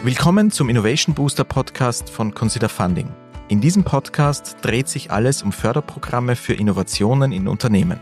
Willkommen zum Innovation Booster Podcast von Consider Funding. In diesem Podcast dreht sich alles um Förderprogramme für Innovationen in Unternehmen.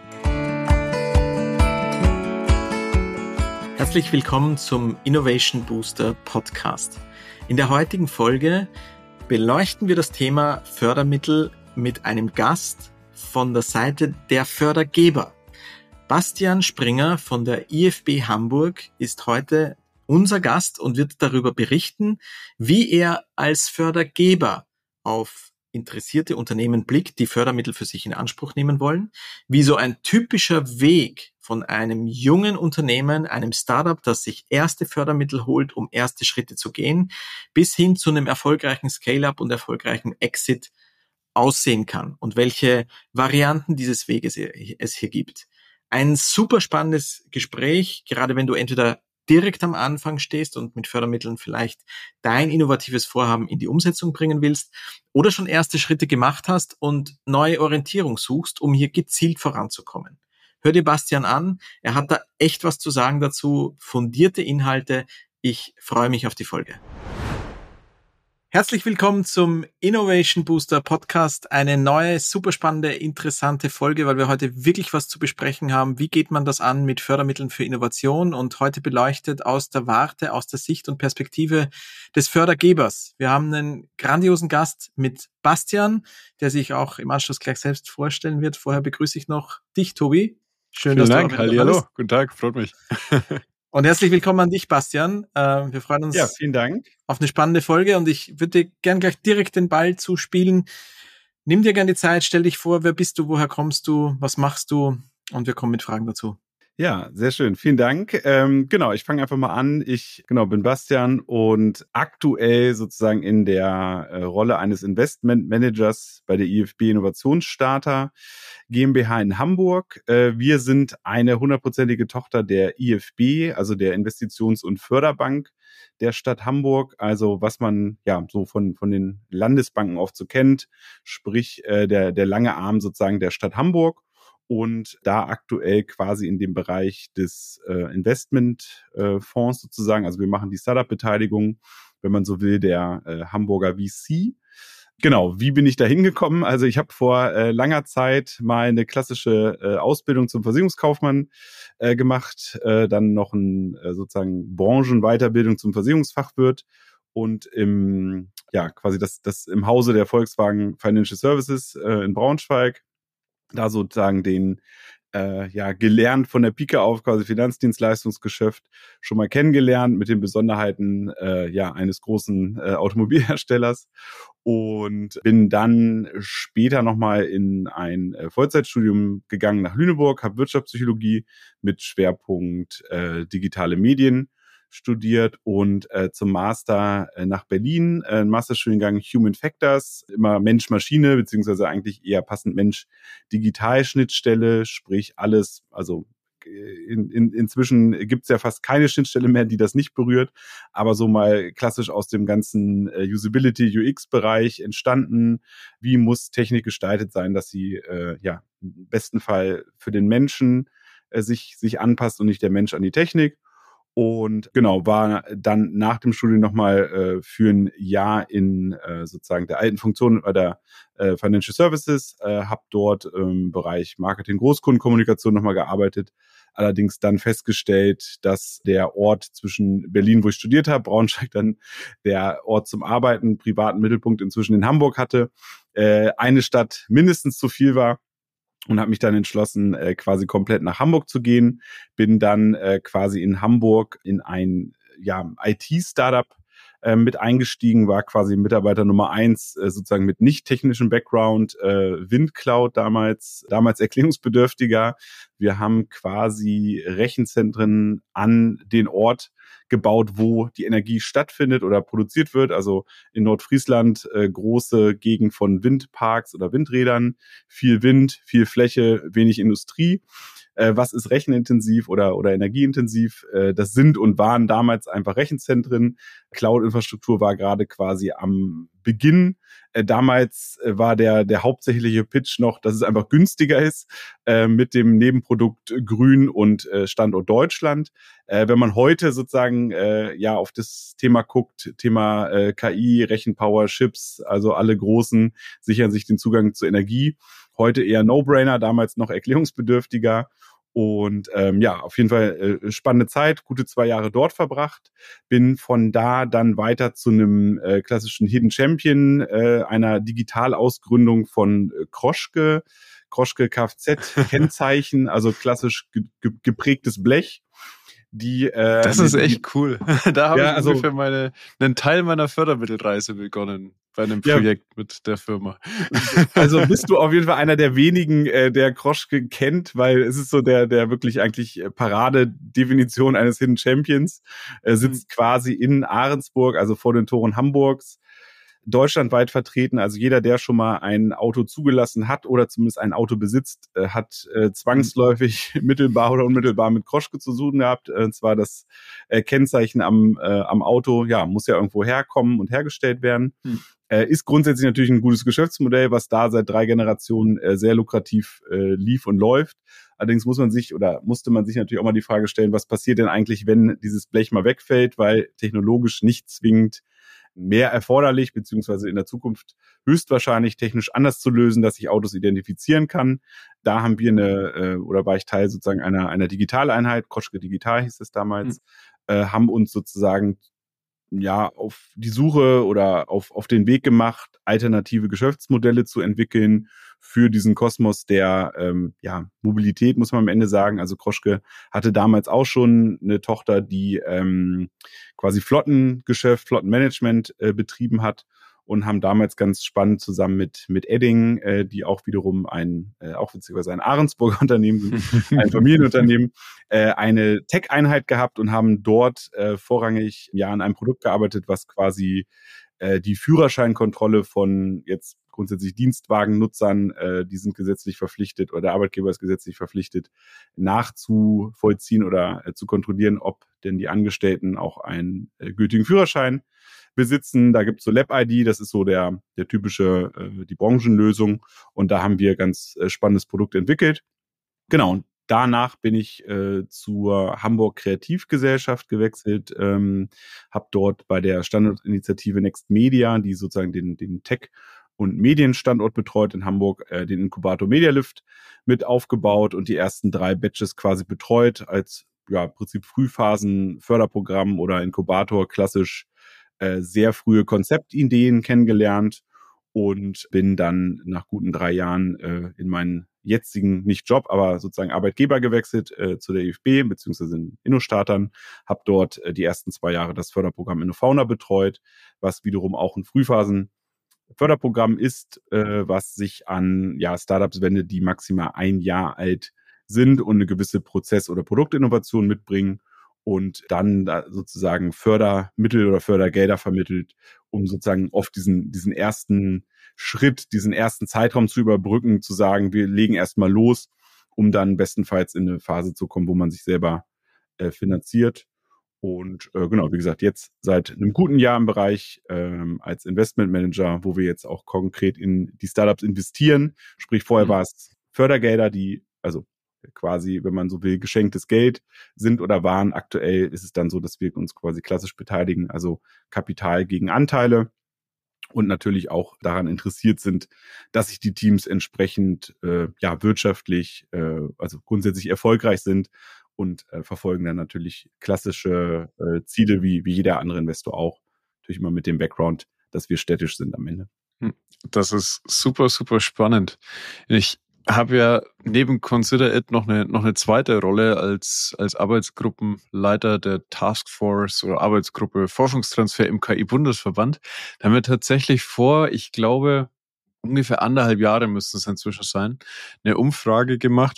Herzlich willkommen zum Innovation Booster Podcast. In der heutigen Folge beleuchten wir das Thema Fördermittel mit einem Gast von der Seite der Fördergeber. Bastian Springer von der IFB Hamburg ist heute unser Gast und wird darüber berichten, wie er als Fördergeber auf interessierte Unternehmen blickt, die Fördermittel für sich in Anspruch nehmen wollen, wie so ein typischer Weg von einem jungen Unternehmen, einem Startup, das sich erste Fördermittel holt, um erste Schritte zu gehen, bis hin zu einem erfolgreichen Scale-up und erfolgreichen Exit aussehen kann und welche Varianten dieses Weges es hier gibt. Ein super spannendes Gespräch, gerade wenn du entweder direkt am Anfang stehst und mit Fördermitteln vielleicht dein innovatives Vorhaben in die Umsetzung bringen willst oder schon erste Schritte gemacht hast und neue Orientierung suchst, um hier gezielt voranzukommen. Hör dir Bastian an, er hat da echt was zu sagen dazu, fundierte Inhalte. Ich freue mich auf die Folge. Herzlich willkommen zum Innovation Booster Podcast. Eine neue, super spannende, interessante Folge, weil wir heute wirklich was zu besprechen haben. Wie geht man das an mit Fördermitteln für Innovation? Und heute beleuchtet aus der Warte, aus der Sicht und Perspektive des Fördergebers. Wir haben einen grandiosen Gast mit Bastian, der sich auch im Anschluss gleich selbst vorstellen wird. Vorher begrüße ich noch dich, Tobi. Schön, dass du da bist. Hallo, guten Tag, freut mich. Und herzlich willkommen an dich, Bastian. Wir freuen uns vielen Dank auf eine spannende Folge und ich würde dir gern gleich direkt den Ball zuspielen. Nimm dir gern die Zeit, stell dich vor, wer bist du, woher kommst du, was machst du und wir kommen mit Fragen dazu. Ja, sehr schön. Vielen Dank. Ich fange einfach mal an. Ich bin Bastian und aktuell sozusagen in der Rolle eines Investmentmanagers bei der IFB Innovationsstarter GmbH in Hamburg. Wir sind eine 100%ige Tochter der IFB, also der Investitions- und Förderbank der Stadt Hamburg. Also was man ja so von den Landesbanken oft so kennt, sprich der lange Arm sozusagen der Stadt Hamburg. Und da aktuell quasi in dem Bereich des Investmentfonds sozusagen, also wir machen die Startup-Beteiligung, wenn man so will, der Hamburger VC. Genau, wie bin ich da hingekommen? Also ich habe vor langer Zeit mal eine klassische Ausbildung zum Versicherungskaufmann gemacht, dann noch sozusagen Branchenweiterbildung zum Versicherungsfachwirt und quasi das im Hause der Volkswagen Financial Services in Braunschweig. Da sozusagen gelernt von der Pike auf, quasi Finanzdienstleistungsgeschäft schon mal kennengelernt mit den Besonderheiten eines großen Automobilherstellers und bin dann später nochmal in ein Vollzeitstudium gegangen nach Lüneburg, habe Wirtschaftspsychologie mit Schwerpunkt digitale Medien studiert und zum Master nach Berlin, Masterstudiengang Human Factors, immer Mensch-Maschine, beziehungsweise eigentlich eher passend Mensch-Digital-Schnittstelle, sprich alles, also inzwischen gibt's ja fast keine Schnittstelle mehr, die das nicht berührt, aber so mal klassisch aus dem ganzen Usability-UX-Bereich entstanden. Wie muss Technik gestaltet sein, dass sie im besten Fall für den Menschen sich anpasst und nicht der Mensch an die Technik? Und genau, war dann nach dem Studium nochmal für ein Jahr in sozusagen der alten Funktion bei der Financial Services, habe dort im Bereich Marketing, Großkundenkommunikation nochmal gearbeitet, allerdings dann festgestellt, dass der Ort zwischen Berlin, wo ich studiert habe, Braunschweig dann der Ort zum Arbeiten, privaten Mittelpunkt inzwischen in Hamburg hatte, eine Stadt mindestens zu viel war. Und habe mich dann entschlossen, quasi komplett nach Hamburg zu gehen. Bin dann quasi in Hamburg in ein IT-Startup mit eingestiegen, war quasi Mitarbeiter Nummer 1, sozusagen mit nicht technischem Background, Windcloud damals erklärungsbedürftiger. Wir haben quasi Rechenzentren an den Ort gebaut, wo die Energie stattfindet oder produziert wird. Also in Nordfriesland große Gegend von Windparks oder Windrädern, viel Wind, viel Fläche, wenig Industrie. was ist rechenintensiv oder energieintensiv. Das sind und waren damals einfach Rechenzentren. Cloud-Infrastruktur war gerade quasi am Beginn. Damals war der hauptsächliche Pitch noch, dass es einfach günstiger ist mit dem Nebenprodukt Grün und Standort Deutschland. Wenn man heute sozusagen auf das Thema guckt, Thema KI, Rechenpower, Chips, also alle Großen sichern sich den Zugang zur Energie. Heute eher No-Brainer, damals noch erklärungsbedürftiger. Und auf jeden Fall spannende Zeit, gute 2 Jahre dort verbracht. Bin von da dann weiter zu einem klassischen Hidden Champion, einer Digitalausgründung von Kroschke Kfz-Kennzeichen, also klassisch geprägtes Blech. Das ist echt cool. Da habe ich ungefähr einen Teil meiner Fördermittelreise begonnen bei einem Projekt mit der Firma. Also bist du auf jeden Fall einer der wenigen, der Kroschke kennt, weil es ist so der wirklich eigentlich Paradedefinition eines Hidden Champions. Sitzt quasi in Ahrensburg, also vor den Toren Hamburgs, deutschlandweit vertreten. Also jeder, der schon mal ein Auto zugelassen hat oder zumindest ein Auto besitzt, hat zwangsläufig mittelbar oder unmittelbar mit Kroschke zu tun gehabt. Und zwar das Kennzeichen am Auto, muss ja irgendwo herkommen und hergestellt werden. Ist grundsätzlich natürlich ein gutes Geschäftsmodell, was da seit 3 Generationen sehr lukrativ lief und läuft. Allerdings musste man sich natürlich auch mal die Frage stellen, was passiert denn eigentlich, wenn dieses Blech mal wegfällt, weil technologisch nicht zwingend mehr erforderlich, beziehungsweise in der Zukunft höchstwahrscheinlich technisch anders zu lösen, dass ich Autos identifizieren kann. Da haben wir war ich Teil sozusagen einer Digitaleinheit, Kroschke Digital hieß es damals, haben uns sozusagen auf die Suche oder auf den Weg gemacht, alternative Geschäftsmodelle zu entwickeln für diesen Kosmos der Mobilität, muss man am Ende sagen. Also Kroschke hatte damals auch schon eine Tochter, die quasi Flottenmanagement betrieben hat und haben damals ganz spannend zusammen mit Edding, die auch wiederum witzigerweise ein Ahrensburger Unternehmen sind, ein Familienunternehmen, eine Tech-Einheit gehabt und haben dort vorrangig an einem Produkt gearbeitet, was quasi die Führerscheinkontrolle von jetzt grundsätzlich Dienstwagennutzern, die sind gesetzlich verpflichtet oder der Arbeitgeber ist gesetzlich verpflichtet, nachzuvollziehen oder zu kontrollieren, ob denn die Angestellten auch einen gültigen Führerschein besitzen. Da gibt's so Lab-ID, das ist so die Branchenlösung und da haben wir ganz spannendes Produkt entwickelt. Genau, und danach bin ich zur Hamburg Kreativgesellschaft gewechselt, habe dort bei der Standortinitiative Next Media, die sozusagen den Tech- und Medienstandort betreut in Hamburg, den Inkubator Medialift mit aufgebaut und die ersten 3 Batches quasi betreut als im Prinzip Frühphasen-Förderprogramm oder Inkubator, klassisch sehr frühe Konzeptideen kennengelernt und bin dann nach guten 3 Jahren in meinen jetzigen, nicht Job, aber sozusagen Arbeitgeber gewechselt zu der IFB beziehungsweise in InnoStartern, habe dort die ersten 2 Jahre das Förderprogramm InnoFauna betreut, was wiederum auch ein Frühphasen-Förderprogramm ist, was sich an Startups wendet, die maximal 1 Jahr alt sind und eine gewisse Prozess- oder Produktinnovation mitbringen und dann da sozusagen Fördermittel oder Fördergelder vermittelt, um sozusagen oft diesen ersten Schritt, diesen ersten Zeitraum zu überbrücken, zu sagen, wir legen erstmal los, um dann bestenfalls in eine Phase zu kommen, wo man sich selber finanziert. Und wie gesagt, jetzt seit einem guten Jahr im Bereich als Investmentmanager, wo wir jetzt auch konkret in die Startups investieren. Sprich, vorher war es Fördergelder, die, also quasi, wenn man so will, geschenktes Geld sind oder waren. Aktuell ist es dann so, dass wir uns quasi klassisch beteiligen, also Kapital gegen Anteile und natürlich auch daran interessiert sind, dass sich die Teams entsprechend wirtschaftlich, also grundsätzlich erfolgreich sind und verfolgen dann natürlich klassische Ziele wie jeder andere Investor auch. Natürlich immer mit dem Background, dass wir städtisch sind am Ende. Das ist super, super spannend. Ich habe ja neben Consider It noch eine zweite Rolle als Arbeitsgruppenleiter der Taskforce oder Arbeitsgruppe Forschungstransfer im KI-Bundesverband. Da haben wir tatsächlich ich glaube, ungefähr 1,5 Jahre müssten es inzwischen sein, eine Umfrage gemacht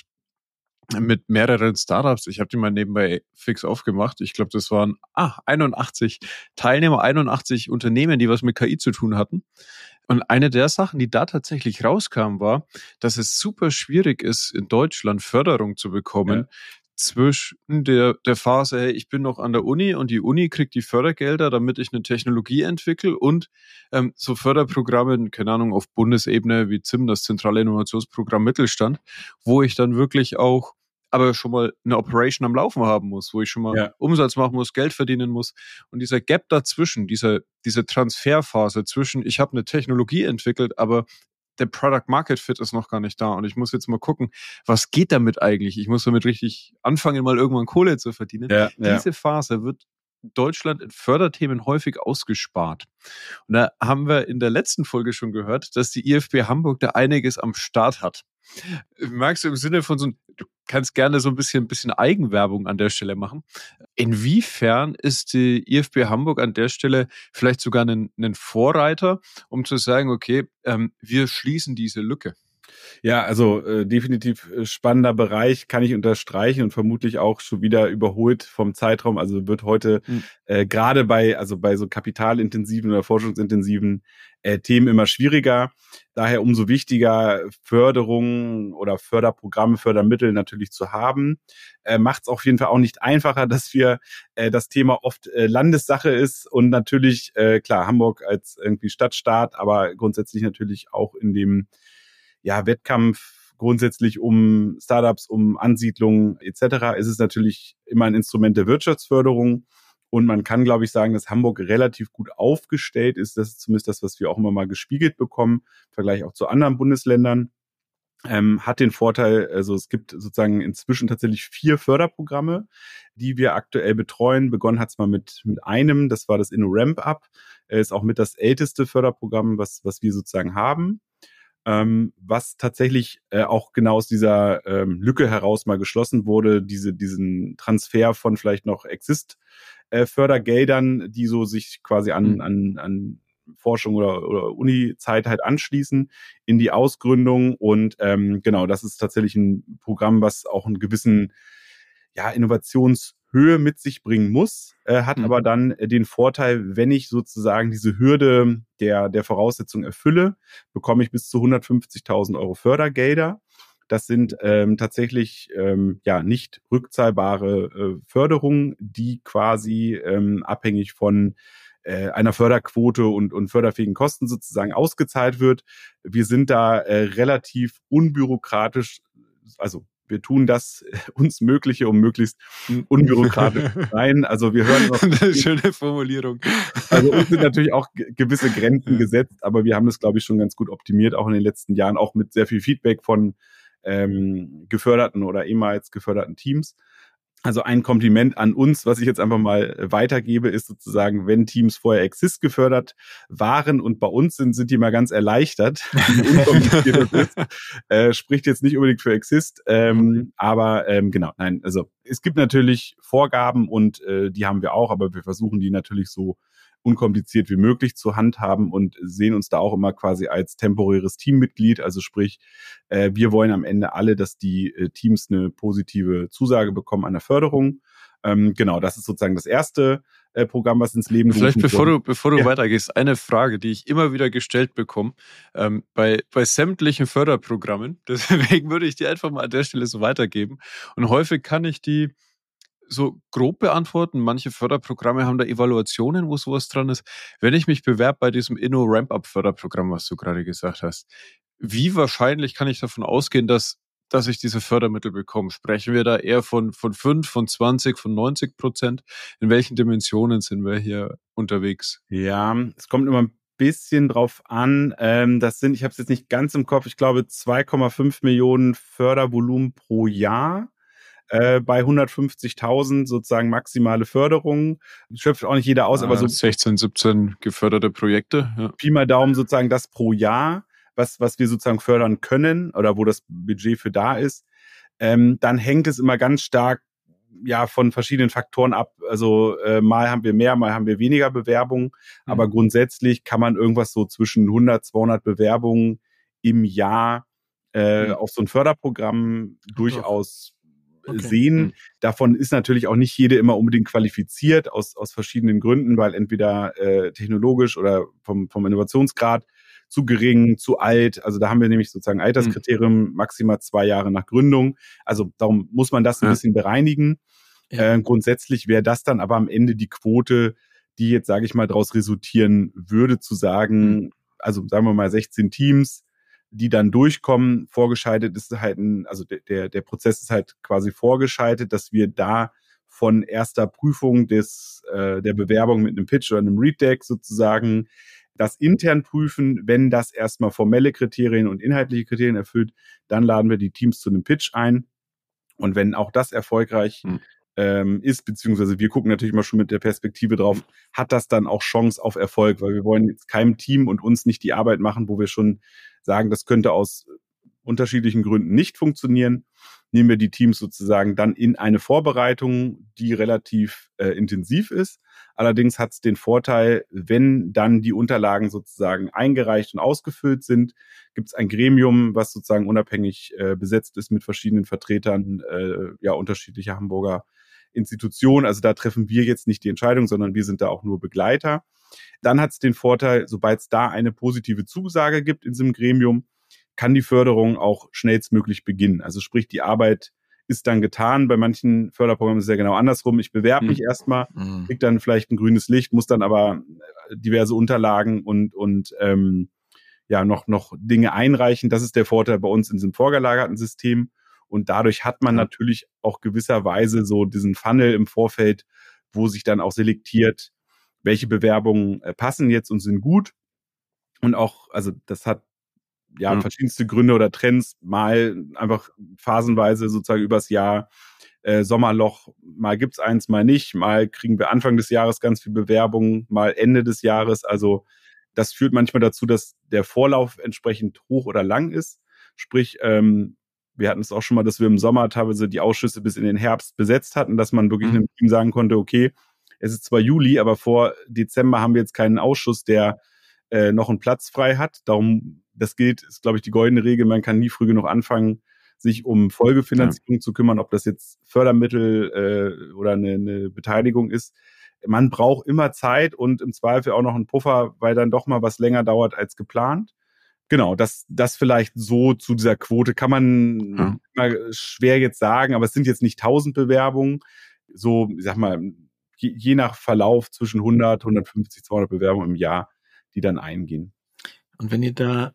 mit mehreren Startups. Ich habe die mal nebenbei fix aufgemacht. Ich glaube, das waren 81 Teilnehmer, 81 Unternehmen, die was mit KI zu tun hatten. Und eine der Sachen, die da tatsächlich rauskam, war, dass es super schwierig ist, in Deutschland Förderung zu bekommen zwischen der Phase, hey, ich bin noch an der Uni und die Uni kriegt die Fördergelder, damit ich eine Technologie entwickle und so Förderprogramme, keine Ahnung, auf Bundesebene wie ZIM, das Zentrale Innovationsprogramm Mittelstand, wo ich dann wirklich auch aber schon mal eine Operation am Laufen haben muss, wo ich schon mal Umsatz machen muss, Geld verdienen muss. Und dieser Gap dazwischen, diese Transferphase zwischen, ich habe eine Technologie entwickelt, aber der Product Market Fit ist noch gar nicht da. Und ich muss jetzt mal gucken, was geht damit eigentlich? Ich muss damit richtig anfangen, mal irgendwann Kohle zu verdienen. Diese Phase wird Deutschland in Förderthemen häufig ausgespart. Und da haben wir in der letzten Folge schon gehört, dass die IFB Hamburg da einiges am Start hat. Magst du im Sinne von du kannst gerne so ein bisschen Eigenwerbung an der Stelle machen. Inwiefern ist die IFB Hamburg an der Stelle vielleicht sogar ein Vorreiter, um zu sagen, okay, wir schließen diese Lücke? Ja, also definitiv spannender Bereich, kann ich unterstreichen und vermutlich auch schon wieder überholt vom Zeitraum. Also wird heute gerade bei so kapitalintensiven oder forschungsintensiven Themen immer schwieriger. Daher umso wichtiger, Förderungen oder Förderprogramme, Fördermittel natürlich zu haben. Macht es auf jeden Fall auch nicht einfacher, dass wir das Thema oft Landessache ist und natürlich, klar, Hamburg als irgendwie Stadtstaat, aber grundsätzlich natürlich auch in dem Wettkampf grundsätzlich um Startups, um Ansiedlungen etc. ist es natürlich immer ein Instrument der Wirtschaftsförderung. Und man kann, glaube ich, sagen, dass Hamburg relativ gut aufgestellt ist. Das ist zumindest das, was wir auch immer mal gespiegelt bekommen, im Vergleich auch zu anderen Bundesländern. Hat den Vorteil, also es gibt sozusagen inzwischen tatsächlich 4 Förderprogramme, die wir aktuell betreuen. Begonnen hat es mal mit einem, das war das InnoRamp-Up. Ist auch mit das älteste Förderprogramm, was wir sozusagen haben. Was tatsächlich auch genau aus dieser Lücke heraus mal geschlossen wurde, diesen Transfer von vielleicht noch Fördergeldern, die so sich quasi an Forschung oder Uni-Zeit halt anschließen, in die Ausgründung. Und genau, das ist tatsächlich ein Programm, was auch einen gewissen Innovationshöhe mit sich bringen muss, hat aber dann den Vorteil, wenn ich sozusagen diese Hürde der Voraussetzungen erfülle, bekomme ich bis zu 150.000 Euro Fördergelder. Das sind tatsächlich nicht rückzahlbare Förderungen, die quasi abhängig von einer Förderquote und förderfähigen Kosten sozusagen ausgezahlt wird. Wir sind da relativ unbürokratisch, also wir tun das uns Mögliche, um möglichst unbürokratisch zu sein. Also wir hören noch. Eine schöne Formulierung. Also uns sind natürlich auch gewisse Grenzen gesetzt, aber wir haben das, glaube ich, schon ganz gut optimiert, auch in den letzten Jahren, auch mit sehr viel Feedback von geförderten oder ehemals geförderten Teams. Also ein Kompliment an uns, was ich jetzt einfach mal weitergebe, ist sozusagen, wenn Teams vorher Exist gefördert waren und bei uns sind die mal ganz erleichtert, wie unkompliziert das ist. Spricht jetzt nicht unbedingt für Exist, aber genau, nein, also es gibt natürlich Vorgaben und die haben wir auch, aber wir versuchen die natürlich so unkompliziert wie möglich zu handhaben und sehen uns da auch immer quasi als temporäres Teammitglied. Also sprich, wir wollen am Ende alle, dass die Teams eine positive Zusage bekommen an der Förderung. Genau, das ist sozusagen das erste Programm, was ins Leben gerufen wurde. Vielleicht bevor du weitergehst, eine Frage, die ich immer wieder gestellt bekomme, bei sämtlichen Förderprogrammen, deswegen würde ich die einfach mal an der Stelle so weitergeben. Und häufig kann ich die so grob beantworten. Manche Förderprogramme haben da Evaluationen, wo sowas dran ist. Wenn ich mich bewerbe bei diesem Inno-Ramp-Up-Förderprogramm, was du gerade gesagt hast, wie wahrscheinlich kann ich davon ausgehen, dass ich diese Fördermittel bekomme? Sprechen wir da eher von 5, von 20, von 90%? In welchen Dimensionen sind wir hier unterwegs? Ja, es kommt immer ein bisschen drauf an. Ich habe es jetzt nicht ganz im Kopf, ich glaube 2,5 Millionen Fördervolumen pro Jahr. Bei 150.000 sozusagen maximale Förderung. Schöpft auch nicht jeder aus, aber so 16, 17 geförderte Projekte. Ja. Pi mal Daumen sozusagen das pro Jahr, was wir sozusagen fördern können oder wo das Budget für da ist. Dann hängt es immer ganz stark von verschiedenen Faktoren ab. Also mal haben wir mehr, mal haben wir weniger Bewerbungen. Aber grundsätzlich kann man irgendwas so zwischen 100, 200 Bewerbungen im Jahr auf so ein Förderprogramm durchaus sehen. Davon ist natürlich auch nicht jede immer unbedingt qualifiziert, aus verschiedenen Gründen, weil entweder technologisch oder vom Innovationsgrad zu gering, zu alt. Also da haben wir nämlich sozusagen Alterskriterium, maximal 2 Jahre nach Gründung. Also darum muss man das ein bisschen bereinigen. Ja. Grundsätzlich wäre das dann aber am Ende die Quote, die jetzt, sage ich mal, daraus resultieren würde, zu sagen, also sagen wir mal 16 Teams, die dann durchkommen. Vorgeschaltet ist halt der Prozess ist halt quasi vorgeschaltet, dass wir da von erster Prüfung der Bewerbung mit einem Pitch oder einem Read-Deck sozusagen das intern prüfen. Wenn das erstmal formelle Kriterien und inhaltliche Kriterien erfüllt, dann laden wir die Teams zu einem Pitch ein. Und wenn auch das erfolgreich ist, beziehungsweise wir gucken natürlich immer schon mit der Perspektive drauf, hat das dann auch Chance auf Erfolg, weil wir wollen jetzt keinem Team und uns nicht die Arbeit machen, wo wir schon sagen, das könnte aus unterschiedlichen Gründen nicht funktionieren. Nehmen wir die Teams sozusagen dann in eine Vorbereitung, die relativ intensiv ist. Allerdings hat es den Vorteil, wenn dann die Unterlagen sozusagen eingereicht und ausgefüllt sind, gibt es ein Gremium, was sozusagen unabhängig besetzt ist mit verschiedenen Vertretern unterschiedlicher Hamburger Institutionen. Also da treffen wir jetzt nicht die Entscheidung, sondern wir sind da auch nur Begleiter. Dann hat es den Vorteil, sobald es da eine positive Zusage gibt in diesem Gremium, kann die Förderung auch schnellstmöglich beginnen. Also sprich, die Arbeit ist dann getan. Bei manchen Förderprogrammen ist es ja genau andersrum. Ich bewerbe mich erstmal, kriege dann vielleicht ein grünes Licht, muss dann aber diverse Unterlagen und noch Dinge einreichen. Das ist der Vorteil bei uns in diesem vorgelagerten System. Und dadurch hat man natürlich auch gewisserweise so diesen Funnel im Vorfeld, wo sich dann auch selektiert, welche Bewerbungen passen jetzt und sind gut. Und auch, also das hat verschiedenste Gründe oder Trends, mal einfach phasenweise sozusagen übers Jahr, Sommerloch, mal gibt's eins, mal nicht, mal kriegen wir Anfang des Jahres ganz viel Bewerbungen, mal Ende des Jahres. Also das führt manchmal dazu, dass der Vorlauf entsprechend hoch oder lang ist. Sprich, wir hatten es auch schon mal, dass wir im Sommer teilweise die Ausschüsse bis in den Herbst besetzt hatten, dass man wirklich einem Team sagen konnte, okay, es ist zwar Juli, aber vor Dezember haben wir jetzt keinen Ausschuss, der noch einen Platz frei hat. Darum, das ist, glaube ich, die goldene Regel. Man kann nie früh genug anfangen, sich um Folgefinanzierung zu kümmern, ob das jetzt Fördermittel oder eine Beteiligung ist. Man braucht immer Zeit und im Zweifel auch noch einen Puffer, weil dann doch mal was länger dauert als geplant. Genau, das vielleicht so zu dieser Quote kann man immer schwer jetzt sagen, aber es sind jetzt nicht 1000 Bewerbungen. So, ich sag mal, je nach Verlauf zwischen 100, 150, 200 Bewerbungen im Jahr, die dann eingehen. Und wenn ihr da,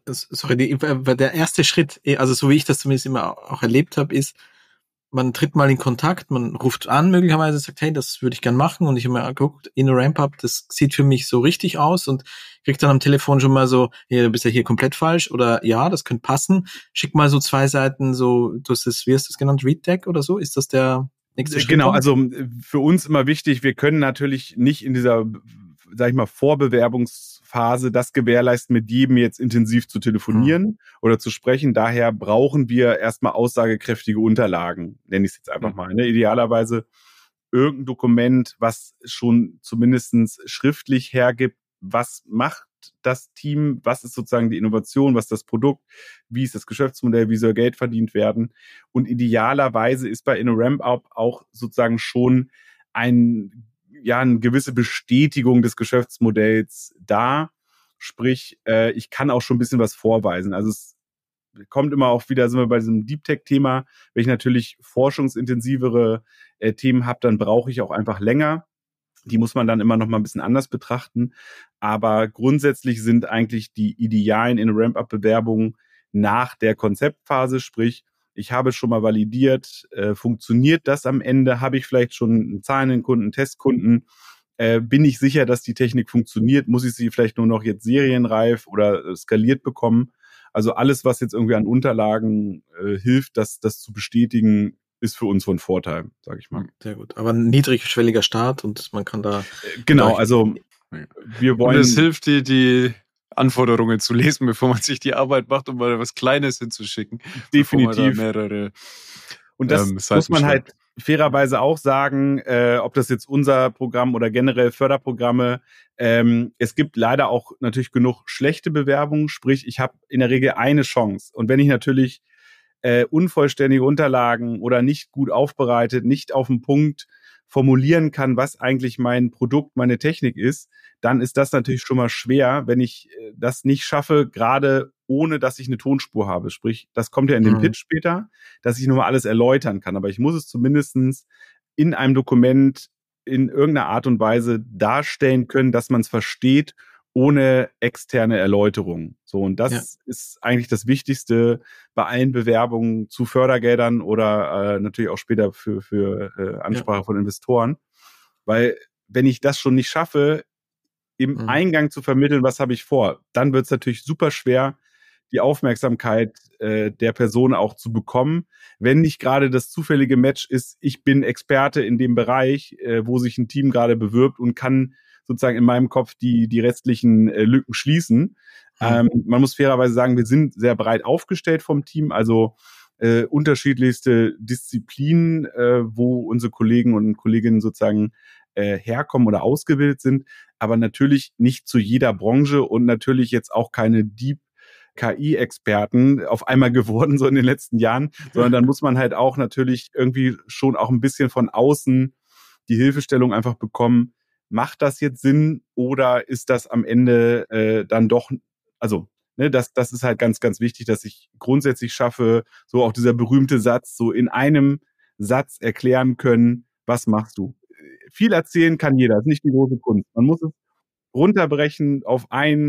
der erste Schritt, also so wie ich das zumindest immer auch erlebt habe, ist, man tritt mal in Kontakt, man ruft an möglicherweise, sagt, hey, das würde ich gern machen, und ich habe mir geguckt, in Ramp-Up, das sieht für mich so richtig aus, und kriegt dann am Telefon schon mal so, hey, du bist ja hier komplett falsch, oder ja, das könnte passen, schick mal so 2 Seiten, so, wie hast du es genannt, Read-Deck oder so, ist das der nächste Schritt? Genau, also für uns immer wichtig, wir können natürlich nicht in dieser, sag ich mal, Vorbewerbungsphase das gewährleisten, mit jedem jetzt intensiv zu telefonieren oder zu sprechen. Daher brauchen wir erstmal aussagekräftige Unterlagen, nenne ich es jetzt einfach mal. Ne? Idealerweise irgendein Dokument, was schon zumindest schriftlich hergibt, was macht das Team, was ist sozusagen die Innovation, was ist das Produkt, wie ist das Geschäftsmodell, wie soll Geld verdient werden. Und idealerweise ist bei InnoRamp-Up auch sozusagen schon eine gewisse Bestätigung des Geschäftsmodells da. Sprich, ich kann auch schon ein bisschen was vorweisen. Also es kommt immer auch wieder, sind wir bei diesem Deep Tech-Thema, wenn ich natürlich forschungsintensivere Themen habe, dann brauche ich auch einfach länger. Die muss man dann immer noch mal ein bisschen anders betrachten. Aber grundsätzlich sind eigentlich die idealen In-Ramp-Up-Bewerbungen nach der Konzeptphase, sprich, ich habe schon mal validiert, funktioniert das am Ende, habe ich vielleicht schon einen zahlenden Kunden, einen Testkunden, bin ich sicher, dass die Technik funktioniert, muss ich sie vielleicht nur noch jetzt serienreif oder skaliert bekommen. Also alles, was jetzt irgendwie an Unterlagen hilft, das zu bestätigen, ist für uns von Vorteil, sage ich mal. Sehr gut. Aber ein niedrigschwelliger Start und man kann da... Genau, also wir wollen... Und es hilft dir, die Anforderungen zu lesen, bevor man sich die Arbeit macht, um mal was Kleines hinzuschicken. Definitiv. Mehrere und das muss man halt fairerweise auch sagen, ob das jetzt unser Programm oder generell Förderprogramme, es gibt leider auch natürlich genug schlechte Bewerbungen, sprich, ich habe in der Regel eine Chance. Und wenn ich natürlich unvollständige Unterlagen oder nicht gut aufbereitet, nicht auf den Punkt formulieren kann, was eigentlich mein Produkt, meine Technik ist, dann ist das natürlich schon mal schwer, wenn ich das nicht schaffe, gerade ohne, dass ich eine Tonspur habe. Sprich, das kommt ja in den Pitch später, dass ich nochmal alles erläutern kann. Aber ich muss es zumindestens in einem Dokument in irgendeiner Art und Weise darstellen können, dass man es versteht, ohne externe Erläuterung. So, und das ist eigentlich das Wichtigste bei allen Bewerbungen zu Fördergeldern oder natürlich auch später für Ansprache von Investoren. Weil wenn ich das schon nicht schaffe, im Eingang zu vermitteln, was habe ich vor, dann wird es natürlich super schwer, die Aufmerksamkeit der Person auch zu bekommen, wenn nicht gerade das zufällige Match ist, ich bin Experte in dem Bereich, wo sich ein Team gerade bewirbt und kann sozusagen in meinem Kopf die restlichen Lücken schließen. Man muss fairerweise sagen, wir sind sehr breit aufgestellt vom Team, also unterschiedlichste Disziplinen, wo unsere Kollegen und Kolleginnen sozusagen herkommen oder ausgebildet sind, aber natürlich nicht zu jeder Branche und natürlich jetzt auch keine Deep KI-Experten auf einmal geworden, so in den letzten Jahren, sondern dann muss man halt auch natürlich irgendwie schon auch ein bisschen von außen die Hilfestellung einfach bekommen, macht das jetzt Sinn oder ist das am Ende dann doch, also das ist halt ganz, ganz wichtig, dass ich grundsätzlich schaffe, so auch dieser berühmte Satz, so in einem Satz erklären können, was machst du? Viel erzählen kann jeder, das ist nicht die große Kunst. Man muss es runterbrechen auf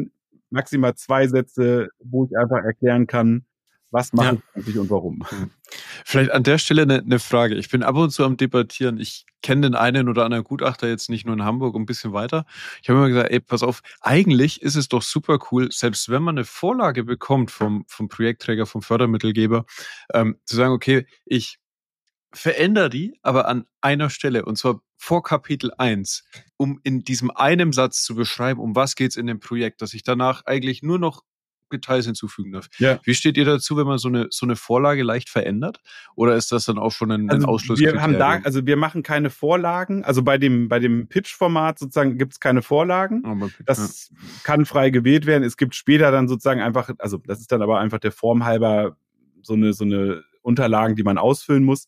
maximal 2 Sätze, wo ich einfach erklären kann, was mache ich eigentlich und warum. Vielleicht an der Stelle eine Frage. Ich bin ab und zu am Debattieren. Ich kenne den einen oder anderen Gutachter jetzt nicht nur in Hamburg und ein bisschen weiter. Ich habe immer gesagt, ey, pass auf, eigentlich ist es doch super cool, selbst wenn man eine Vorlage bekommt vom Projektträger, vom Fördermittelgeber, zu sagen, okay, ich verändere die, aber an einer Stelle, und zwar vor Kapitel 1, um in diesem einen Satz zu beschreiben, um was geht's in dem Projekt, dass ich danach eigentlich nur noch Details hinzufügen darf. Ja. Wie steht ihr dazu, wenn man so eine Vorlage leicht verändert? Oder ist das dann auch schon ein Ausschlusskriterium? Wir machen keine Vorlagen. Also bei dem Pitch-Format sozusagen gibt es keine Vorlagen. Das kann frei gewählt werden. Es gibt später dann sozusagen einfach, also das ist dann aber einfach der Form halber so eine Unterlagen, die man ausfüllen muss.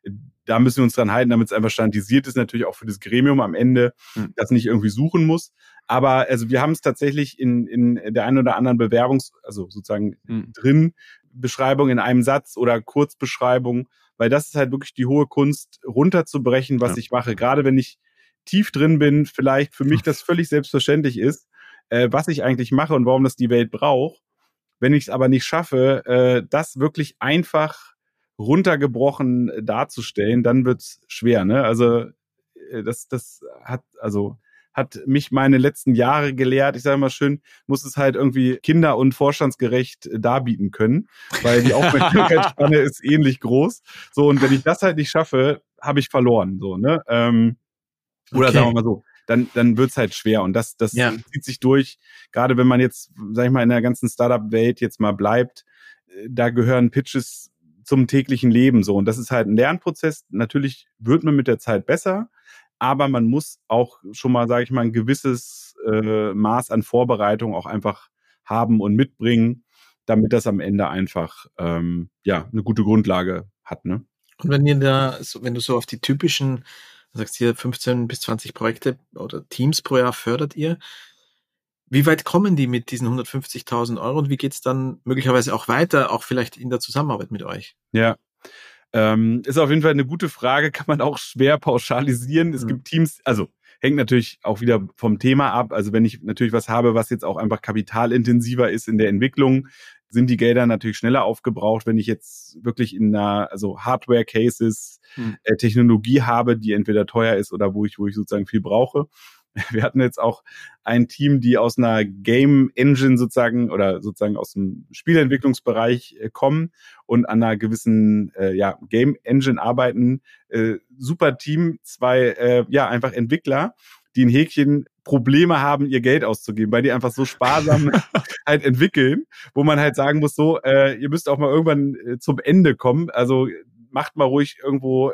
Da müssen wir uns dran halten, damit es einfach standardisiert ist, natürlich auch für das Gremium am Ende, das nicht irgendwie suchen muss. Aber also wir haben es tatsächlich in der einen oder anderen also sozusagen drin, Beschreibung in einem Satz oder Kurzbeschreibung, weil das ist halt wirklich die hohe Kunst, runterzubrechen, was ich mache. Gerade wenn ich tief drin bin, vielleicht für mich das völlig selbstverständlich ist, was ich eigentlich mache und warum das die Welt braucht. Wenn ich es aber nicht schaffe, das wirklich einfach runtergebrochen darzustellen, dann wird's schwer, ne? Also das hat mich meine letzten Jahre gelehrt. Ich sage mal schön, muss es halt irgendwie kinder- und vorstandsgerecht darbieten können, weil die Aufmerksamkeitsspanne ist ähnlich groß. So, und wenn ich das halt nicht schaffe, habe ich verloren, so, ne? Oder sagen wir mal so, dann wird's halt schwer und das zieht sich durch. Gerade wenn man jetzt, sag ich mal, in der ganzen Startup-Welt jetzt mal bleibt, da gehören Pitches zum täglichen Leben so. Und das ist halt ein Lernprozess. Natürlich wird man mit der Zeit besser, aber man muss auch schon mal, sage ich mal, ein gewisses Maß an Vorbereitung auch einfach haben und mitbringen, damit das am Ende einfach eine gute Grundlage hat, ne? Und wenn du so auf die typischen, du sagst hier 15 bis 20 Projekte oder Teams pro Jahr fördert ihr, wie weit kommen die mit diesen 150.000 € und wie geht's dann möglicherweise auch weiter, auch vielleicht in der Zusammenarbeit mit euch? Ja, ist auf jeden Fall eine gute Frage, kann man auch schwer pauschalisieren. Es gibt Teams, also hängt natürlich auch wieder vom Thema ab. Also wenn ich natürlich was habe, was jetzt auch einfach kapitalintensiver ist in der Entwicklung, sind die Gelder natürlich schneller aufgebraucht. Wenn ich jetzt wirklich in Hardware-Cases Technologie habe, die entweder teuer ist oder wo ich sozusagen viel brauche. Wir hatten jetzt auch ein Team, die aus einer Game Engine sozusagen aus dem Spielentwicklungsbereich kommen und an einer gewissen Game Engine arbeiten. Super Team, 2 einfach Entwickler, die ein Häkchen Probleme haben, ihr Geld auszugeben, weil die einfach so sparsam halt entwickeln, wo man halt sagen muss, so, ihr müsst auch mal irgendwann zum Ende kommen, also macht mal ruhig irgendwo,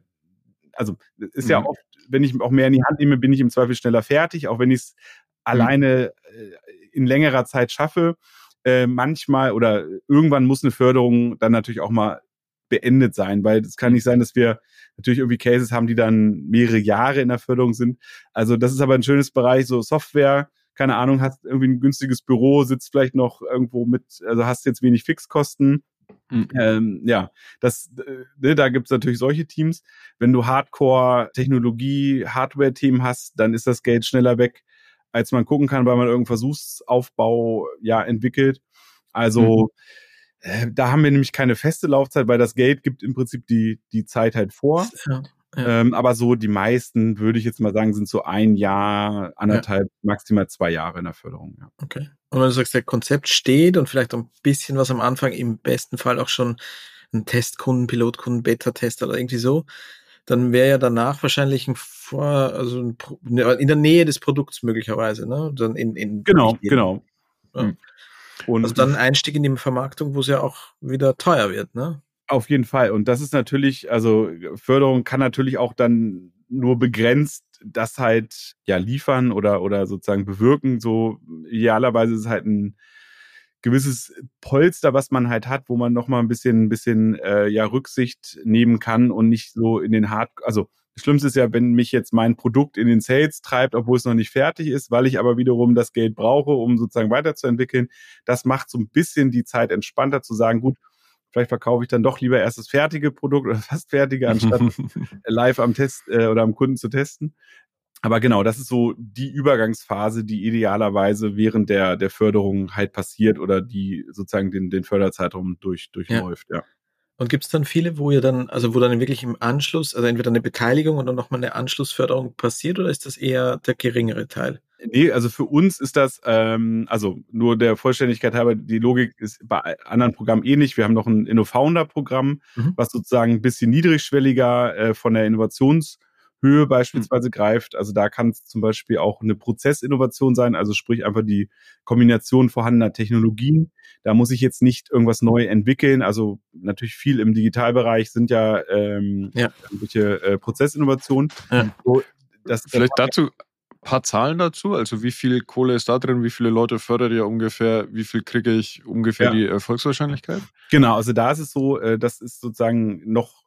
ist ja oft, wenn ich auch mehr in die Hand nehme, bin ich im Zweifel schneller fertig, auch wenn ich es alleine in längerer Zeit schaffe. Manchmal oder irgendwann muss eine Förderung dann natürlich auch mal beendet sein, weil es kann nicht sein, dass wir natürlich irgendwie Cases haben, die dann mehrere Jahre in der Förderung sind. Also das ist aber ein schönes Bereich, so Software, keine Ahnung, hast irgendwie ein günstiges Büro, sitzt vielleicht noch irgendwo mit, also hast jetzt wenig Fixkosten. Ja, da gibt's natürlich solche Teams. Wenn du Hardcore-Technologie, Hardware-Themen hast, dann ist das Geld schneller weg, als man gucken kann, weil man irgendeinen Versuchsaufbau entwickelt. Also da haben wir nämlich keine feste Laufzeit, weil das Geld gibt im Prinzip die Zeit halt vor. Ja. Aber so die meisten, würde ich jetzt mal sagen, sind so 1 Jahr, 1,5, maximal 2 Jahre in der Förderung. Ja. Okay. Und wenn du sagst, der Konzept steht und vielleicht ein bisschen was am Anfang, im besten Fall auch schon ein Testkunden, Pilotkunden, Beta-Tester oder irgendwie so, dann wäre ja danach wahrscheinlich in der Nähe des Produkts möglicherweise, ne? Dann Genau. Ja. Und also dann ein Einstieg in die Vermarktung, wo es ja auch wieder teuer wird, ne? Auf jeden Fall. Und das ist natürlich, also Förderung kann natürlich auch dann nur begrenzt das halt liefern oder sozusagen bewirken. So idealerweise ist es halt ein gewisses Polster, was man halt hat, wo man noch mal ein bisschen Rücksicht nehmen kann und nicht so in den also das Schlimmste ist ja, wenn mich jetzt mein Produkt in den Sales treibt, obwohl es noch nicht fertig ist, weil ich aber wiederum das Geld brauche, um sozusagen weiterzuentwickeln. Das macht so ein bisschen die Zeit entspannter zu sagen, gut, vielleicht verkaufe ich dann doch lieber erst das fertige Produkt oder fast fertige, anstatt live am Test oder am Kunden zu testen. Aber genau, das ist so die Übergangsphase, die idealerweise während der Förderung halt passiert oder die sozusagen den Förderzeitraum durchläuft, ja. Und gibt es dann viele, wo dann wirklich im Anschluss, also entweder eine Beteiligung oder nochmal eine Anschlussförderung passiert, oder ist das eher der geringere Teil? Nee, also für uns ist das, also nur der Vollständigkeit halber, die Logik ist bei anderen Programmen ähnlich. Wir haben noch ein InnoFounder-Programm, was sozusagen ein bisschen niedrigschwelliger von der Innovationshöhe beispielsweise greift. Also da kann es zum Beispiel auch eine Prozessinnovation sein, also sprich einfach die Kombination vorhandener Technologien. Da muss ich jetzt nicht irgendwas neu entwickeln. Also natürlich viel im Digitalbereich sind irgendwelche Prozessinnovationen. Ja. So, Vielleicht dazu ein paar Zahlen dazu, also wie viel Kohle ist da drin, wie viele Leute fördert ihr ungefähr, wie viel kriege ich ungefähr die Erfolgswahrscheinlichkeit? Genau, also da ist es so, das ist sozusagen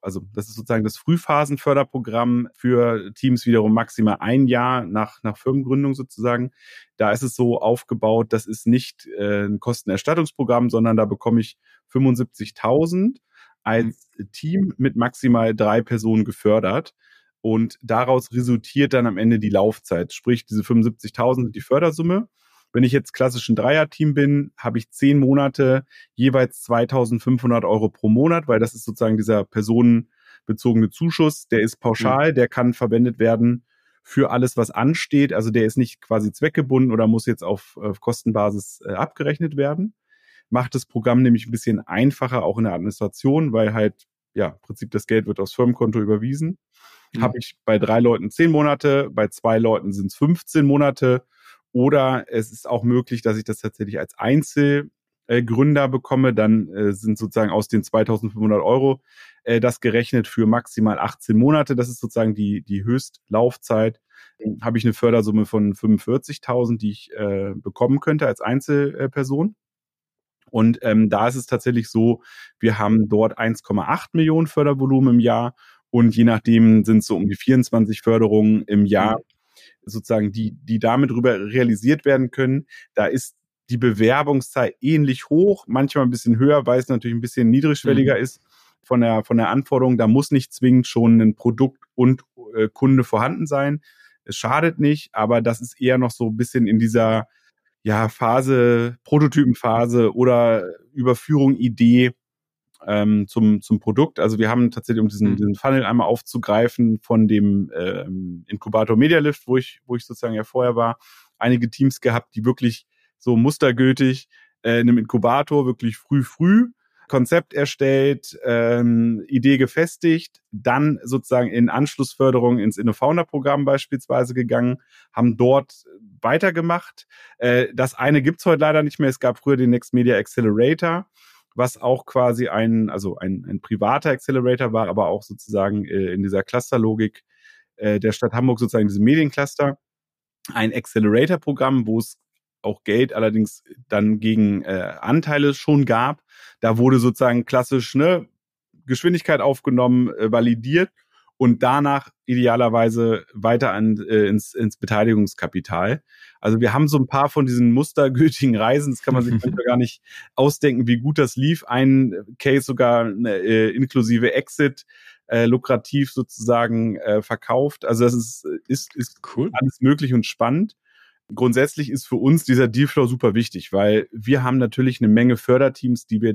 das Frühphasenförderprogramm für Teams wiederum maximal 1 Jahr nach Firmengründung sozusagen. Da ist es so aufgebaut, das ist nicht ein Kostenerstattungsprogramm, sondern da bekomme ich 75.000 als Team mit maximal 3 Personen gefördert. Und daraus resultiert dann am Ende die Laufzeit. Sprich, diese 75.000 sind die Fördersumme. Wenn ich jetzt klassisch ein Dreierteam bin, habe ich 10 Monate, jeweils 2.500 € pro Monat, weil das ist sozusagen dieser personenbezogene Zuschuss. Der ist pauschal, der kann verwendet werden für alles, was ansteht. Also der ist nicht quasi zweckgebunden oder muss jetzt auf Kostenbasis abgerechnet werden. Macht das Programm nämlich ein bisschen einfacher, auch in der Administration, weil halt, im Prinzip das Geld wird aufs Firmenkonto überwiesen. Habe ich bei 3 Leuten 10 Monate, bei 2 Leuten sind es 15 Monate. Oder es ist auch möglich, dass ich das tatsächlich als Einzelgründer bekomme. Dann sind sozusagen aus den 2.500 € das gerechnet für maximal 18 Monate. Das ist sozusagen die Höchstlaufzeit. Habe ich eine Fördersumme von 45.000, die ich bekommen könnte als Einzelperson. Und da ist es tatsächlich so, wir haben dort 1,8 Millionen Fördervolumen im Jahr. Und je nachdem sind es so um die 24 Förderungen im Jahr, sozusagen, die damit drüber realisiert werden können. Da ist die Bewerbungszahl ähnlich hoch, manchmal ein bisschen höher, weil es natürlich ein bisschen niedrigschwelliger ist von der Anforderung. Da muss nicht zwingend schon ein Produkt und Kunde vorhanden sein. Es schadet nicht, aber das ist eher noch so ein bisschen in dieser Phase, Prototypenphase oder Überführung, Idee zum Produkt. Also wir haben tatsächlich, um diesen Funnel einmal aufzugreifen, von dem Inkubator Medialift, wo ich sozusagen ja vorher war, einige Teams gehabt, die wirklich so mustergültig in einem Inkubator wirklich früh Konzept erstellt, Idee gefestigt, dann sozusagen in Anschlussförderung ins InnoFounder-Programm beispielsweise gegangen, haben dort weitergemacht. Das eine gibt's heute leider nicht mehr. Es gab früher den Next Media Accelerator, was auch quasi ein privater Accelerator war, aber auch sozusagen in dieser Clusterlogik der Stadt Hamburg sozusagen diese Mediencluster. Ein Accelerator-Programm, wo es auch Geld allerdings dann gegen Anteile schon gab. Da wurde sozusagen klassisch Geschwindigkeit aufgenommen, validiert und danach idealerweise weiter ins Beteiligungskapital. Also wir haben so ein paar von diesen mustergültigen Reisen, das kann man sich manchmal gar nicht ausdenken, wie gut das lief. Ein Case sogar inklusive Exit, lukrativ sozusagen verkauft. Also das ist cool. Alles möglich und spannend. Grundsätzlich ist für uns dieser Dealflow super wichtig, weil wir haben natürlich eine Menge Förderteams, die wir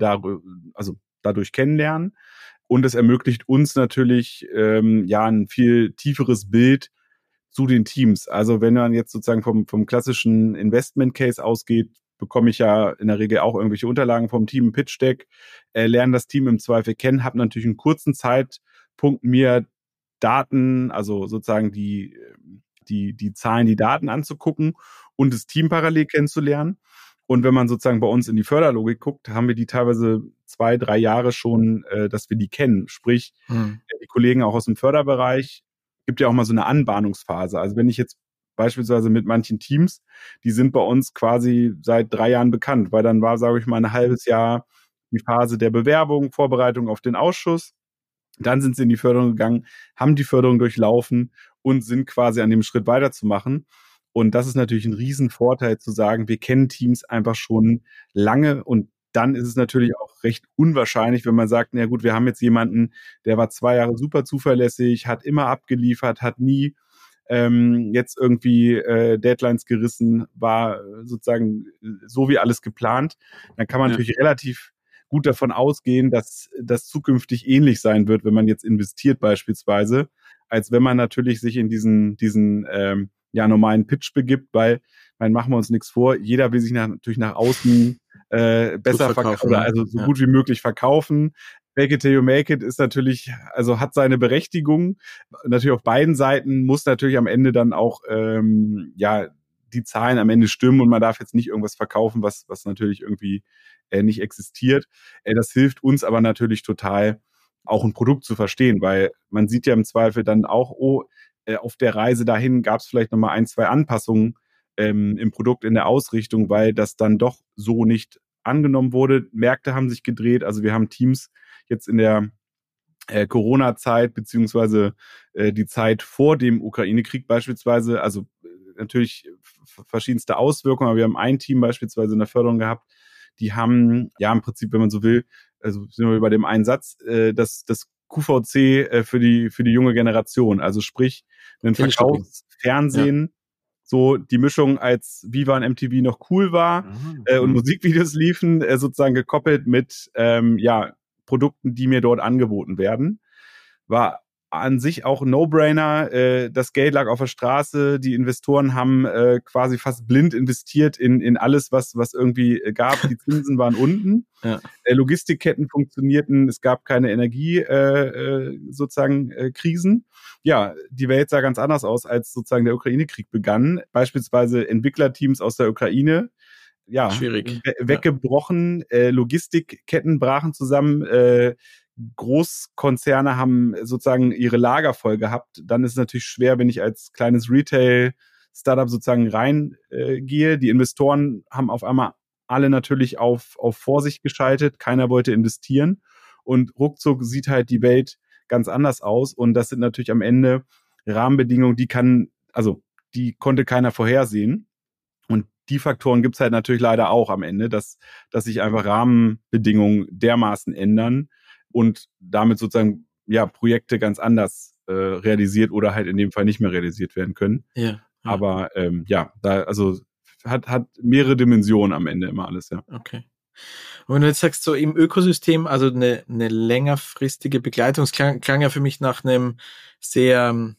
dadurch kennenlernen. Und es ermöglicht uns natürlich ein viel tieferes Bild zu den Teams. Also wenn man jetzt sozusagen vom klassischen Investment Case ausgeht, bekomme ich ja in der Regel auch irgendwelche Unterlagen vom Team, ein Pitch Deck, lerne das Team im Zweifel kennen, habe natürlich einen kurzen Zeitpunkt, mir Daten, also sozusagen die Zahlen, die Daten anzugucken und das Team parallel kennenzulernen. Und wenn man sozusagen bei uns in die Förderlogik guckt, haben wir die teilweise 2-3 Jahre schon, dass wir die kennen. Sprich, die Kollegen auch aus dem Förderbereich, gibt ja auch mal so eine Anbahnungsphase. Also wenn ich jetzt beispielsweise mit manchen Teams, die sind bei uns quasi seit 3 Jahren bekannt, weil dann war, sage ich mal, ein halbes Jahr die Phase der Bewerbung, Vorbereitung auf den Ausschuss. Dann sind sie in die Förderung gegangen, haben die Förderung durchlaufen und sind quasi an dem Schritt weiterzumachen. Und das ist natürlich ein Riesenvorteil zu sagen, wir kennen Teams einfach schon lange und dann ist es natürlich auch recht unwahrscheinlich, wenn man sagt, na gut, wir haben jetzt jemanden, der war 2 Jahre super zuverlässig, hat immer abgeliefert, hat nie jetzt irgendwie Deadlines gerissen, war sozusagen so wie alles geplant. Dann kann man natürlich relativ gut davon ausgehen, dass das zukünftig ähnlich sein wird, wenn man jetzt investiert beispielsweise, als wenn man natürlich sich in diesen normalen Pitch begibt, weil, machen wir uns nichts vor, jeder will sich natürlich nach außen besser verkaufen oder also so gut wie möglich verkaufen. Fake it till you make it ist natürlich, also hat seine Berechtigung. Natürlich auf beiden Seiten muss natürlich am Ende dann auch die Zahlen am Ende stimmen und man darf jetzt nicht irgendwas verkaufen, was natürlich irgendwie nicht existiert. Das hilft uns aber natürlich total, auch ein Produkt zu verstehen, weil man sieht ja im Zweifel dann auch, auf der Reise dahin gab es vielleicht nochmal 1, 2 Anpassungen im Produkt, in der Ausrichtung, weil das dann doch so nicht angenommen wurde. Märkte haben sich gedreht, also wir haben Teams jetzt in der Corona-Zeit beziehungsweise die Zeit vor dem Ukraine-Krieg beispielsweise, also natürlich verschiedenste Auswirkungen, aber wir haben ein Team beispielsweise in der Förderung gehabt, die haben ja im Prinzip, wenn man so will, also sind wir bei dem einen Satz, das QVC für die junge Generation, also sprich ein Verkaufsfernsehen, so die Mischung, als Viva und MTV noch cool war und Musikvideos liefen, sozusagen gekoppelt mit Produkten, die mir dort angeboten werden. War an sich auch ein No-Brainer. Das Geld lag auf der Straße. Die Investoren haben quasi fast blind investiert in alles, was irgendwie gab. Die Zinsen waren unten. Ja. Logistikketten funktionierten. Es gab keine Energie Krisen. Ja, die Welt sah ganz anders aus, als sozusagen der Ukraine-Krieg begann. Beispielsweise Entwicklerteams aus der Ukraine. Ja, schwierig. Weggebrochen. Logistikketten brachen zusammen. Großkonzerne haben sozusagen ihre Lager voll gehabt. Dann ist es natürlich schwer, wenn ich als kleines Retail-Startup sozusagen reingehe. Die Investoren haben auf einmal alle natürlich auf Vorsicht geschaltet. Keiner wollte investieren. Und ruckzuck sieht halt die Welt ganz anders aus. Und das sind natürlich am Ende Rahmenbedingungen, die konnte keiner vorhersehen. Und die Faktoren gibt es halt natürlich leider auch am Ende, dass sich einfach Rahmenbedingungen dermaßen ändern und damit sozusagen Projekte ganz anders realisiert oder halt in dem Fall nicht mehr realisiert werden können. Ja. Aber hat mehrere Dimensionen am Ende immer alles, ja. Okay. Und wenn du jetzt sagst, so im Ökosystem, also eine längerfristige Begleitung, es klang ja für mich nach einem sehr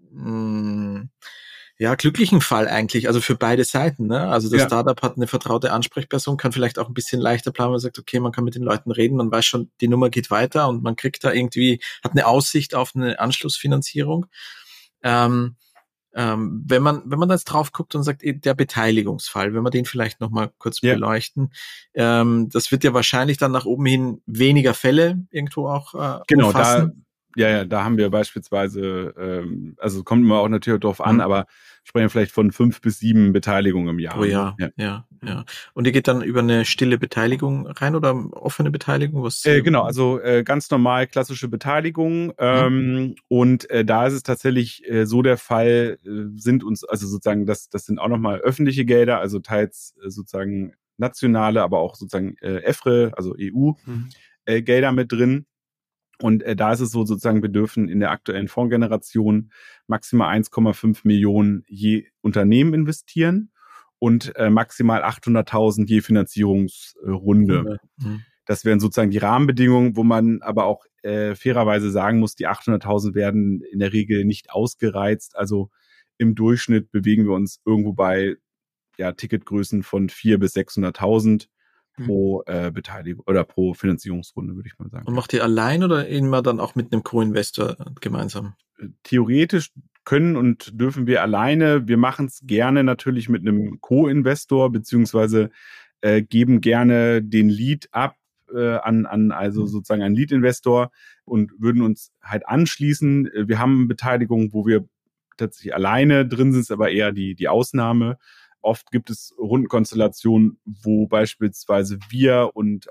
glücklichen Fall eigentlich, also für beide Seiten, ne? Also das Startup hat eine vertraute Ansprechperson, kann vielleicht auch ein bisschen leichter planen, man sagt, okay, man kann mit den Leuten reden, man weiß schon, die Nummer geht weiter und man kriegt da irgendwie, hat eine Aussicht auf eine Anschlussfinanzierung. Wenn man da jetzt drauf guckt und sagt, der Beteiligungsfall, wenn wir den vielleicht nochmal kurz beleuchten, das wird ja wahrscheinlich dann nach oben hin weniger Fälle irgendwo auch umfassen. Da haben wir beispielsweise, kommt immer auch natürlich darauf an, aber sprechen vielleicht von 5 bis 7 Beteiligungen im Jahr. Oh ja. Ja. Und ihr geht dann über eine stille Beteiligung rein oder offene Beteiligung? Genau, also ganz normal klassische Beteiligung. Und da ist es tatsächlich so der Fall, sind uns, also sozusagen, das sind auch nochmal öffentliche Gelder, also teils sozusagen nationale, aber auch sozusagen EFRE, also EU-Gelder mit drin. Und da ist es so sozusagen, wir dürfen in der aktuellen Fondsgeneration maximal 1,5 Millionen je Unternehmen investieren und maximal 800.000 je Finanzierungsrunde. Das wären sozusagen die Rahmenbedingungen, wo man aber auch fairerweise sagen muss, die 800.000 werden in der Regel nicht ausgereizt. Also im Durchschnitt bewegen wir uns irgendwo bei Ticketgrößen von 400.000 bis 600.000 pro Beteiligung oder pro Finanzierungsrunde, würde ich mal sagen. Und macht ihr allein oder immer dann auch mit einem Co-Investor gemeinsam? Theoretisch können und dürfen wir alleine. Wir machen es gerne natürlich mit einem Co-Investor, beziehungsweise geben gerne den Lead ab also sozusagen einen Lead-Investor und würden uns halt anschließen. Wir haben Beteiligungen, wo wir tatsächlich alleine drin sind, ist aber eher die Ausnahme. Oft gibt es Rundenkonstellationen, wo beispielsweise wir und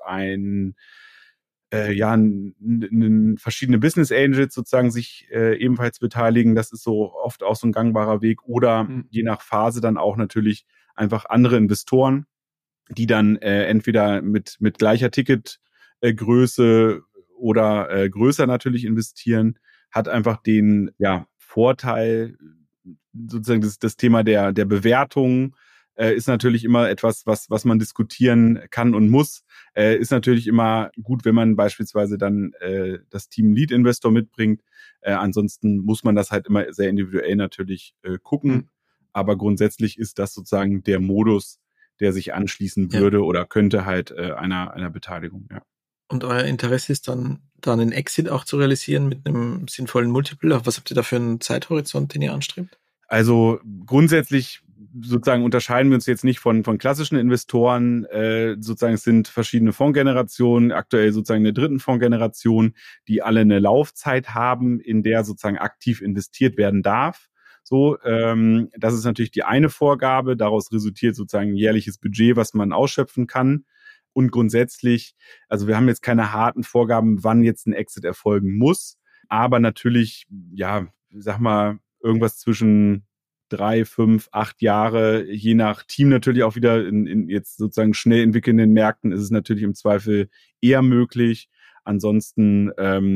verschiedene Business Angels sozusagen sich ebenfalls beteiligen. Das ist so oft auch so ein gangbarer Weg. Oder je nach Phase dann auch natürlich einfach andere Investoren, die dann entweder mit gleicher Ticketgröße oder größer natürlich investieren, hat einfach den Vorteil, sozusagen das Thema der Bewertung ist natürlich immer etwas, was man diskutieren kann und muss. Ist natürlich immer gut, wenn man beispielsweise dann das Team Lead Investor mitbringt. Ansonsten muss man das halt immer sehr individuell natürlich gucken. Aber grundsätzlich ist das sozusagen der Modus, der sich anschließen würde oder könnte halt einer Beteiligung, ja. Und euer Interesse ist dann einen Exit auch zu realisieren mit einem sinnvollen Multiple. Was habt ihr da für einen Zeithorizont, den ihr anstrebt? Also grundsätzlich sozusagen unterscheiden wir uns jetzt nicht von klassischen Investoren. Sozusagen es sind verschiedene Fondsgenerationen, aktuell sozusagen eine dritten Fondsgeneration, die alle eine Laufzeit haben, in der sozusagen aktiv investiert werden darf. So, das ist natürlich die eine Vorgabe. Daraus resultiert sozusagen ein jährliches Budget, was man ausschöpfen kann. Und grundsätzlich, also wir haben jetzt keine harten Vorgaben, wann jetzt ein Exit erfolgen muss. Aber natürlich, sag mal, irgendwas zwischen 3, 5, 8 Jahre, je nach Team natürlich auch wieder in jetzt sozusagen schnell entwickelnden Märkten ist es natürlich im Zweifel eher möglich. Ansonsten,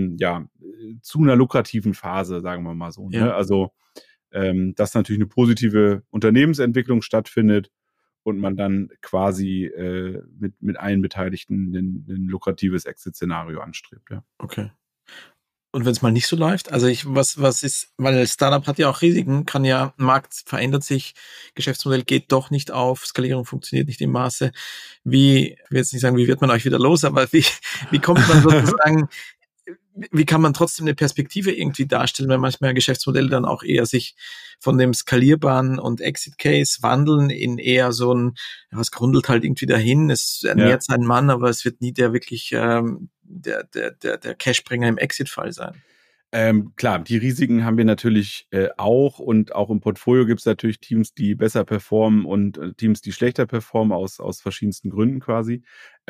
zu einer lukrativen Phase, sagen wir mal so. Ja. Ne? Also, dass natürlich eine positive Unternehmensentwicklung stattfindet und man dann quasi mit allen Beteiligten ein lukratives Exit-Szenario anstrebt. Ja. Okay. Und wenn es mal nicht so läuft, also was ist, weil Startup hat ja auch Risiken, Markt verändert sich, Geschäftsmodell geht doch nicht auf, Skalierung funktioniert nicht im Maße. Ich will jetzt nicht sagen, wie wird man euch wieder los, aber wie kommt man sozusagen, wie kann man trotzdem eine Perspektive irgendwie darstellen, weil manchmal Geschäftsmodelle dann auch eher sich von dem skalierbaren und Exit-Case wandeln in eher so ein, es grundelt halt irgendwie dahin, es ernährt seinen Mann, aber es wird nie der wirklich der Cashbringer im Exit-Fall sein. Klar, die Risiken haben wir natürlich auch und auch im Portfolio gibt es natürlich Teams, die besser performen und Teams, die schlechter performen aus verschiedensten Gründen quasi.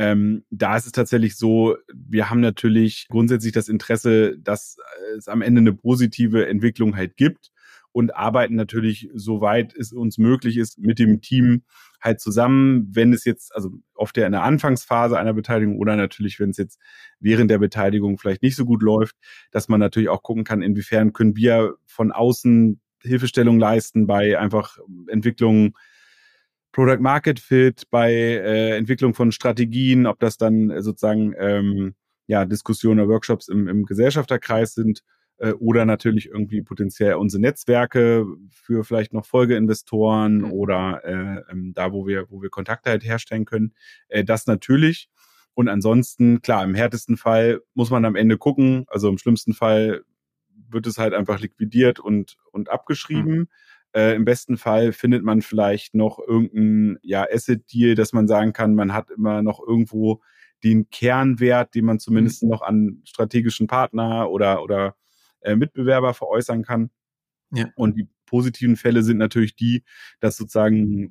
Da ist es tatsächlich so, wir haben natürlich grundsätzlich das Interesse, dass es am Ende eine positive Entwicklung halt gibt und arbeiten natürlich, soweit es uns möglich ist, mit dem Team halt zusammen, wenn es jetzt, also oft ja in der Anfangsphase einer Beteiligung oder natürlich, wenn es jetzt während der Beteiligung vielleicht nicht so gut läuft, dass man natürlich auch gucken kann, inwiefern können wir von außen Hilfestellung leisten bei einfach Entwicklung Product Market Fit, bei Entwicklung von Strategien, ob das dann sozusagen Diskussionen oder Workshops im Gesellschafterkreis sind oder natürlich irgendwie potenziell unsere Netzwerke für vielleicht noch Folgeinvestoren oder da, wo wir Kontakte halt herstellen können. Das natürlich. Und ansonsten, klar, im härtesten Fall muss man am Ende gucken. Also im schlimmsten Fall wird es halt einfach liquidiert und abgeschrieben. Im besten Fall findet man vielleicht noch irgendein Asset-Deal, dass man sagen kann, man hat immer noch irgendwo den Kernwert, den man zumindest noch an strategischen Partner oder Mitbewerber veräußern kann. Ja. Und die positiven Fälle sind natürlich die, dass sozusagen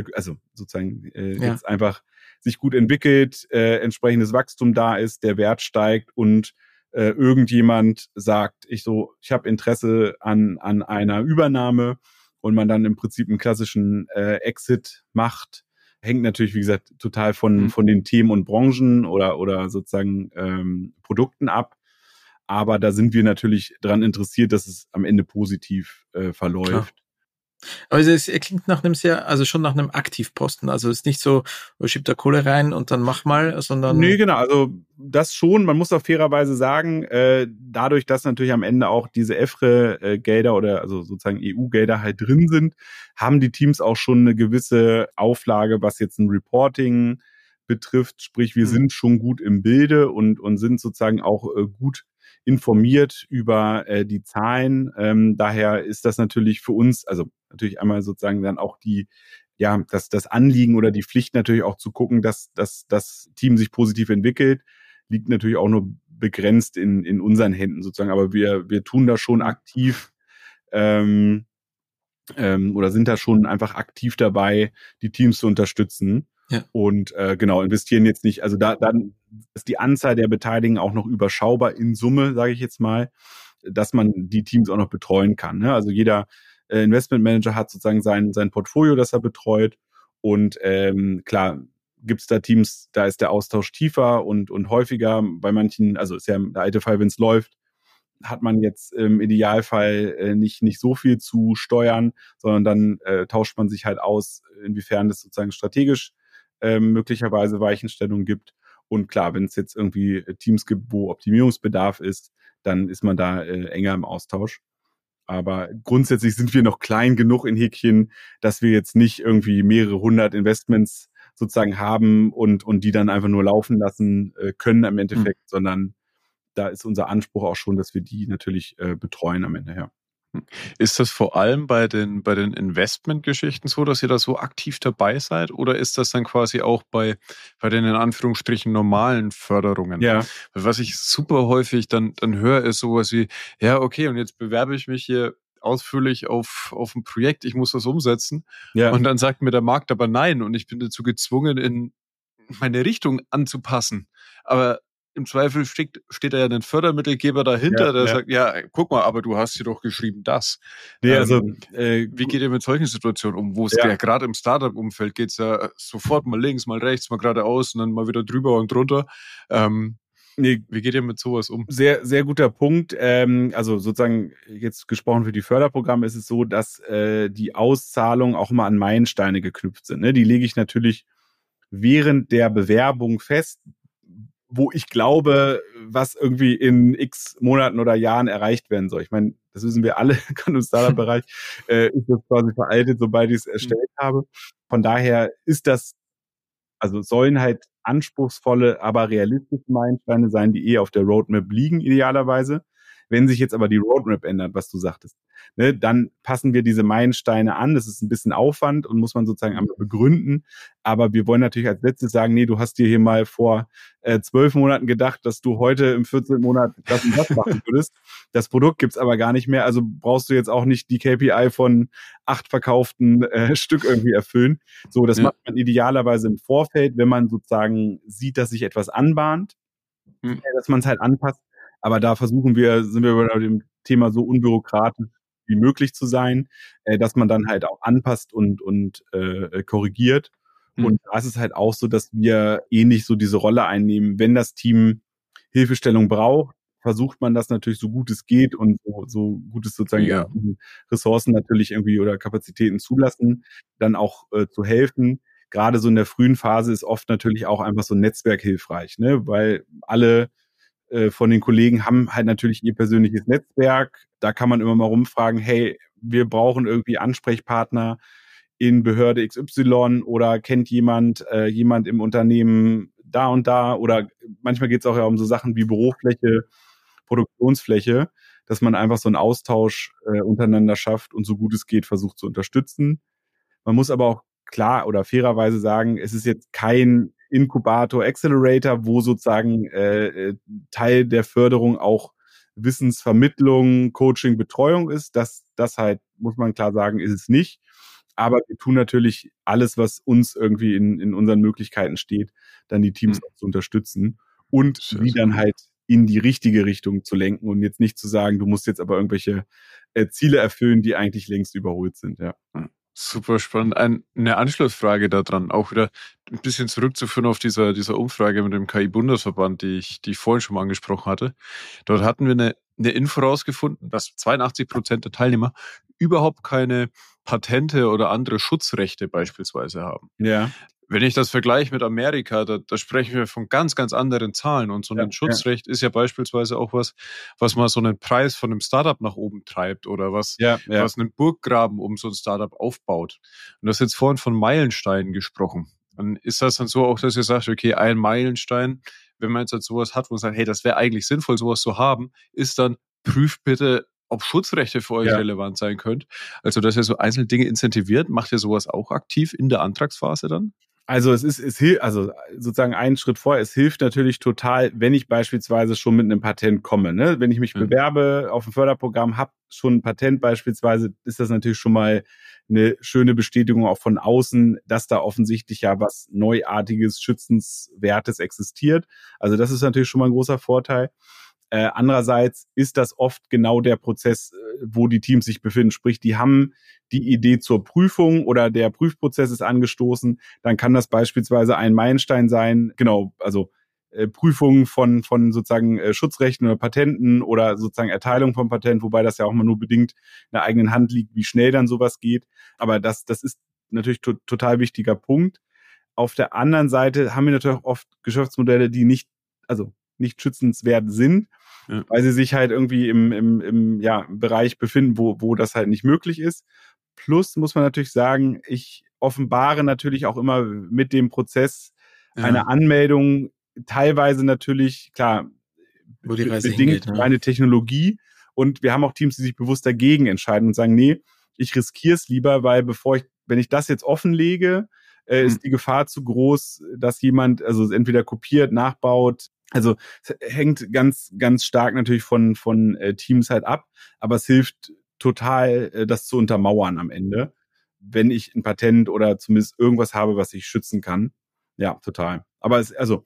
jetzt einfach sich gut entwickelt, entsprechendes Wachstum da ist, der Wert steigt und irgendjemand sagt, ich habe Interesse an einer Übernahme und man dann im Prinzip einen klassischen Exit macht. Hängt natürlich, wie gesagt, total von den Themen und Branchen oder sozusagen Produkten ab. Aber da sind wir natürlich dran interessiert, dass es am Ende positiv verläuft. Klar. Also es klingt nach schon nach einem Aktivposten. Also es ist nicht so, schieb da Kohle rein und dann mach mal, sondern... Nee, genau. Also das schon. Man muss auch fairerweise sagen, dadurch, dass natürlich am Ende auch diese EFRE-Gelder oder also sozusagen EU-Gelder halt drin sind, haben die Teams auch schon eine gewisse Auflage, was jetzt ein Reporting betrifft. Sprich, wir sind schon gut im Bilde und sind sozusagen auch gut informiert über die Zahlen. Daher ist das natürlich für uns, also natürlich einmal sozusagen dann auch das Anliegen oder die Pflicht natürlich auch zu gucken, dass das Team sich positiv entwickelt, liegt natürlich auch nur begrenzt in unseren Händen sozusagen. Aber wir tun da schon aktiv oder sind da schon einfach aktiv dabei, die Teams zu unterstützen. Ja. Und investieren jetzt nicht, also dann ist die Anzahl der Beteiligten auch noch überschaubar in Summe, sage ich jetzt mal, dass man die Teams auch noch betreuen kann. Ne? Also jeder Investmentmanager hat sozusagen sein Portfolio, das er betreut. Und klar, gibt es da Teams, da ist der Austausch tiefer und häufiger. Bei manchen, also ist ja der alte Fall, wenn es läuft, hat man jetzt im Idealfall nicht so viel zu steuern, sondern dann tauscht man sich halt aus, inwiefern das sozusagen strategisch möglicherweise Weichenstellungen gibt. Und klar, wenn es jetzt irgendwie Teams gibt, wo Optimierungsbedarf ist, dann ist man da enger im Austausch. Aber grundsätzlich sind wir noch klein genug in Häkchen, dass wir jetzt nicht irgendwie mehrere hundert Investments sozusagen haben und die dann einfach nur laufen lassen können im Endeffekt, sondern da ist unser Anspruch auch schon, dass wir die natürlich betreuen am Ende, ja. Ist das vor allem bei den Investmentgeschichten so, dass ihr da so aktiv dabei seid? Oder ist das dann quasi auch bei den in Anführungsstrichen normalen Förderungen? Ja. Was ich super häufig dann höre, ist sowas wie, ja, okay, und jetzt bewerbe ich mich hier ausführlich auf ein Projekt, ich muss das umsetzen. Ja. Und dann sagt mir der Markt aber nein und ich bin dazu gezwungen, in meine Richtung anzupassen. Aber im Zweifel steht da ja ein Fördermittelgeber dahinter, der sagt, ja, guck mal, aber du hast hier doch geschrieben das. Nee, also, wie geht ihr mit solchen Situationen um? Wo es ja gerade im Startup-Umfeld geht's ja sofort mal links, mal rechts, mal geradeaus und dann mal wieder drüber und drunter. Wie geht ihr mit sowas um? Sehr, sehr guter Punkt. Also sozusagen jetzt gesprochen für die Förderprogramme ist es so, dass die Auszahlungen auch immer an Meilensteine geknüpft sind. Ne? Die lege ich natürlich während der Bewerbung fest, wo ich glaube, was irgendwie in x Monaten oder Jahren erreicht werden soll. Ich meine, das wissen wir alle, gerade im Startup-Bereich, ist das quasi veraltet, sobald ich es erstellt habe. Von daher ist das, also sollen halt anspruchsvolle, aber realistische Meilensteine sein, die auf der Roadmap liegen, idealerweise. Wenn sich jetzt aber die Roadmap ändert, was du sagtest, ne, dann passen wir diese Meilensteine an. Das ist ein bisschen Aufwand und muss man sozusagen einmal begründen. Aber wir wollen natürlich als letztes sagen, nee, du hast dir hier mal vor 12 Monaten gedacht, dass du heute im 14. Monat das und das machen würdest. Das Produkt gibt's aber gar nicht mehr. Also brauchst du jetzt auch nicht die KPI von 8 verkauften Stück irgendwie erfüllen. So, das macht man idealerweise im Vorfeld, wenn man sozusagen sieht, dass sich etwas anbahnt, dass man es halt anpasst. Aber da sind wir bei dem Thema so unbürokratisch wie möglich zu sein, dass man dann halt auch anpasst und korrigiert. Und da ist es halt auch so, dass wir ähnlich so diese Rolle einnehmen. Wenn das Team Hilfestellung braucht, versucht man das natürlich so gut es geht und so gut es sozusagen Ressourcen natürlich irgendwie oder Kapazitäten zulassen, dann auch zu helfen. Gerade so in der frühen Phase ist oft natürlich auch einfach so ein Netzwerk hilfreich, ne? Weil alle von den Kollegen haben halt natürlich ihr persönliches Netzwerk. Da kann man immer mal rumfragen, hey, wir brauchen irgendwie Ansprechpartner in Behörde XY oder kennt jemand im Unternehmen da und da, oder manchmal geht es auch ja um so Sachen wie Bürofläche, Produktionsfläche, dass man einfach so einen Austausch untereinander schafft und so gut es geht versucht zu unterstützen. Man muss aber auch klar oder fairerweise sagen, es ist jetzt kein Inkubator, Accelerator, wo sozusagen Teil der Förderung auch Wissensvermittlung, Coaching, Betreuung ist. Das halt, muss man klar sagen, ist es nicht. Aber wir tun natürlich alles, was uns irgendwie in unseren Möglichkeiten steht, dann die Teams auch zu unterstützen und sie dann halt in die richtige Richtung zu lenken und jetzt nicht zu sagen, du musst jetzt aber irgendwelche Ziele erfüllen, die eigentlich längst überholt sind. Ja. Super spannend. Eine Anschlussfrage daran, auch wieder ein bisschen zurückzuführen auf dieser Umfrage mit dem KI-Bundesverband, die ich vorhin schon mal angesprochen hatte. Dort hatten wir eine Info rausgefunden, dass 82% der Teilnehmer überhaupt keine Patente oder andere Schutzrechte beispielsweise haben. Ja. Wenn ich das vergleiche mit Amerika, da sprechen wir von ganz, ganz anderen Zahlen. Und so ein Schutzrecht ist ja beispielsweise auch was mal so einen Preis von einem Startup nach oben treibt oder was einen Burggraben um so ein Startup aufbaut. Und du hast jetzt vorhin von Meilensteinen gesprochen. Dann ist das dann so auch, dass ihr sagt, okay, ein Meilenstein, wenn man jetzt halt sowas hat, wo man sagt, hey, das wäre eigentlich sinnvoll, sowas zu haben, ist dann, prüft bitte, ob Schutzrechte für euch relevant sein können. Also, dass ihr so einzelne Dinge incentiviert, macht ihr sowas auch aktiv in der Antragsphase dann? Also es hilft, also sozusagen einen Schritt vorher, es hilft natürlich total, wenn ich beispielsweise schon mit einem Patent komme. Ne? Wenn ich mich bewerbe auf ein Förderprogramm, habe schon ein Patent beispielsweise, ist das natürlich schon mal eine schöne Bestätigung auch von außen, dass da offensichtlich ja was Neuartiges, Schützenswertes existiert. Also das ist natürlich schon mal ein großer Vorteil. Andererseits ist das oft genau der Prozess, wo die Teams sich befinden. Sprich, die haben die Idee zur Prüfung oder der Prüfprozess ist angestoßen. Dann kann das beispielsweise ein Meilenstein sein. Genau, also Prüfungen von sozusagen Schutzrechten oder Patenten oder sozusagen Erteilung von Patent, wobei das ja auch mal nur bedingt in der eigenen Hand liegt, wie schnell dann sowas geht. Aber das ist natürlich total wichtiger Punkt. Auf der anderen Seite haben wir natürlich oft Geschäftsmodelle, die nicht schützenswert sind, weil sie sich halt irgendwie im Bereich befinden, wo das halt nicht möglich ist. Plus muss man natürlich sagen, ich offenbare natürlich auch immer mit dem Prozess eine Anmeldung, teilweise natürlich, klar, wo die Reise bedingt hingeht, ne? Meine Technologie. Und wir haben auch Teams, die sich bewusst dagegen entscheiden und sagen, nee, ich riskiere es lieber, weil wenn ich das jetzt offenlege, ist die Gefahr zu groß, dass jemand also entweder kopiert, nachbaut. Also es hängt ganz, ganz stark natürlich von Teams halt ab, aber es hilft total, das zu untermauern am Ende, wenn ich ein Patent oder zumindest irgendwas habe, was ich schützen kann. Ja, total. Aber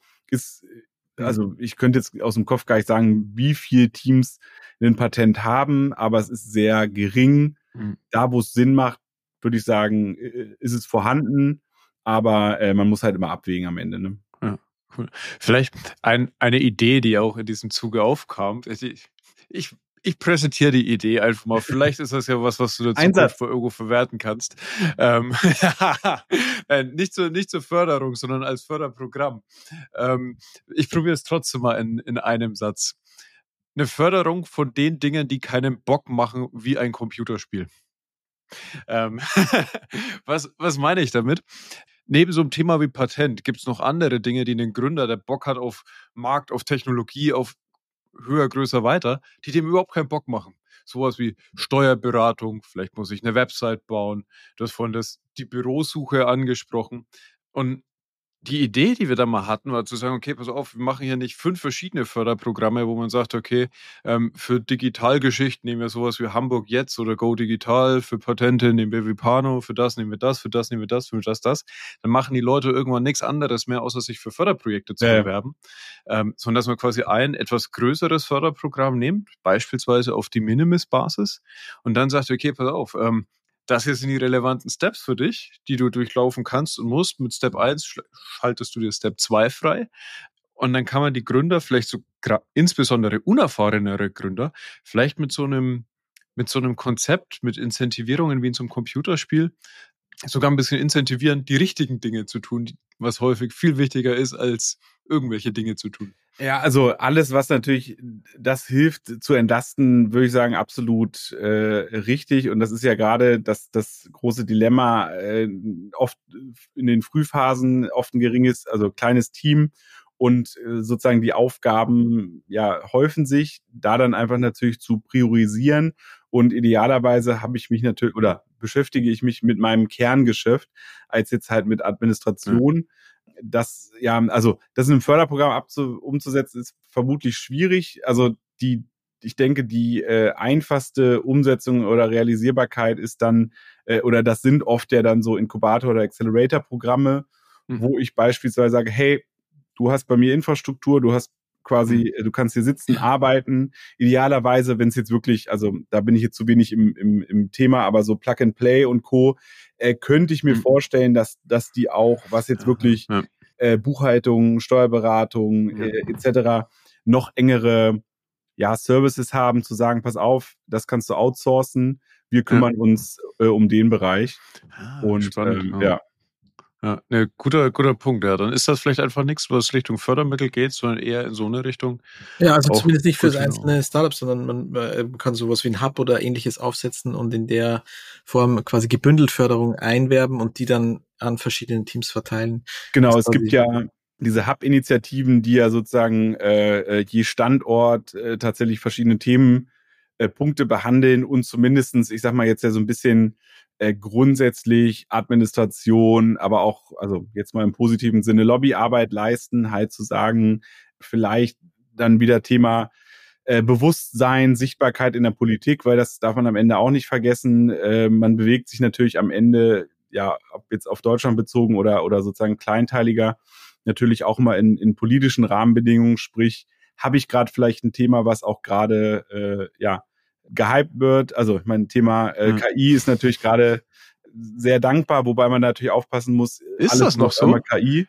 ich könnte jetzt aus dem Kopf gar nicht sagen, wie viele Teams ein Patent haben, aber es ist sehr gering. Da, wo es Sinn macht, würde ich sagen, ist es vorhanden, aber man muss halt immer abwägen am Ende, ne? Ja, cool. Vielleicht eine Idee, die auch in diesem Zuge aufkam. Ich präsentiere die Idee einfach mal. Vielleicht ist das ja was du in der Zukunft irgendwo verwerten kannst. Nicht zur Förderung, sondern als Förderprogramm. Ich probiere es trotzdem mal in einem Satz. Eine Förderung von den Dingen, die keinen Bock machen, wie ein Computerspiel. Was meine ich damit? Neben so einem Thema wie Patent gibt es noch andere Dinge, die einen Gründer, der Bock hat auf Markt, auf Technologie, auf höher, größer, weiter, die dem überhaupt keinen Bock machen. Sowas wie Steuerberatung, vielleicht muss ich eine Website bauen. Du hast vorhin die Bürosuche angesprochen. Und die Idee, die wir da mal hatten, war zu sagen, okay, pass auf, wir machen hier nicht 5 verschiedene Förderprogramme, wo man sagt, okay, für Digitalgeschichten nehmen wir sowas wie Hamburg Jetzt oder Go Digital, für Patente nehmen wir Vipano, für das nehmen wir das, für das nehmen wir das, für das. Dann machen die Leute irgendwann nichts anderes mehr, außer sich für Förderprojekte zu bewerben. Sondern dass man quasi ein etwas größeres Förderprogramm nimmt, beispielsweise auf die Minimis-Basis und dann sagt, okay, pass auf, das hier sind die relevanten Steps für dich, die du durchlaufen kannst und musst. Mit Step 1 schaltest du dir Step 2 frei. Und dann kann man die Gründer, vielleicht so insbesondere unerfahrenere Gründer, vielleicht mit so einem Konzept, mit Incentivierungen wie in so einem Computerspiel, sogar ein bisschen incentivieren, die richtigen Dinge zu tun, was häufig viel wichtiger ist, als irgendwelche Dinge zu tun. Ja, also alles, was natürlich das hilft zu entlasten, würde ich sagen, absolut richtig. Und das ist ja gerade das große Dilemma, oft in den Frühphasen, oft ein kleines Team und sozusagen die Aufgaben häufen sich, da dann einfach natürlich zu priorisieren. Und idealerweise beschäftige ich mich mit meinem Kerngeschäft, als jetzt halt mit Administration. Das in einem Förderprogramm umzusetzen, ist vermutlich schwierig. Also die ich denke, die einfachste Umsetzung oder Realisierbarkeit ist dann, oder das sind oft ja dann so Inkubator- oder Accelerator-Programme, wo ich beispielsweise sage, hey, du hast bei mir Infrastruktur, du hast quasi, du kannst hier sitzen, arbeiten. Idealerweise, wenn es jetzt wirklich, also da bin ich jetzt zu wenig im Thema, aber so Plug and Play und Co. Könnte ich mir vorstellen, dass die auch, was jetzt wirklich Buchhaltung, Steuerberatung etc. noch engere Services haben, zu sagen, pass auf, das kannst du outsourcen, wir kümmern uns um den Bereich. Und spannend. ja. Ja, ne, guter Punkt. Ja, dann ist das vielleicht einfach nichts, was Richtung Fördermittel geht, sondern eher in so eine Richtung. Ja, also zumindest nicht für das einzelne Startup, sondern man kann sowas wie ein Hub oder ähnliches aufsetzen und in der Form quasi gebündelt Förderung einwerben und die dann an verschiedene Teams verteilen. Genau, es gibt ja diese Hub-Initiativen, die ja sozusagen je Standort tatsächlich verschiedene Themenpunkte behandeln und zumindestens, ich sag mal jetzt ja so ein bisschen grundsätzlich Administration, aber auch, also jetzt mal im positiven Sinne Lobbyarbeit leisten, halt zu sagen, vielleicht dann wieder Thema Bewusstsein, Sichtbarkeit in der Politik, weil das darf man am Ende auch nicht vergessen. Man bewegt sich natürlich am Ende, ja, ob jetzt auf Deutschland bezogen oder sozusagen kleinteiliger, natürlich auch mal in politischen Rahmenbedingungen, sprich, habe ich gerade vielleicht ein Thema, was auch gerade gehypt wird. Also mein Thema KI ist natürlich gerade sehr dankbar, wobei man natürlich aufpassen muss. Ist alles das noch so? KI.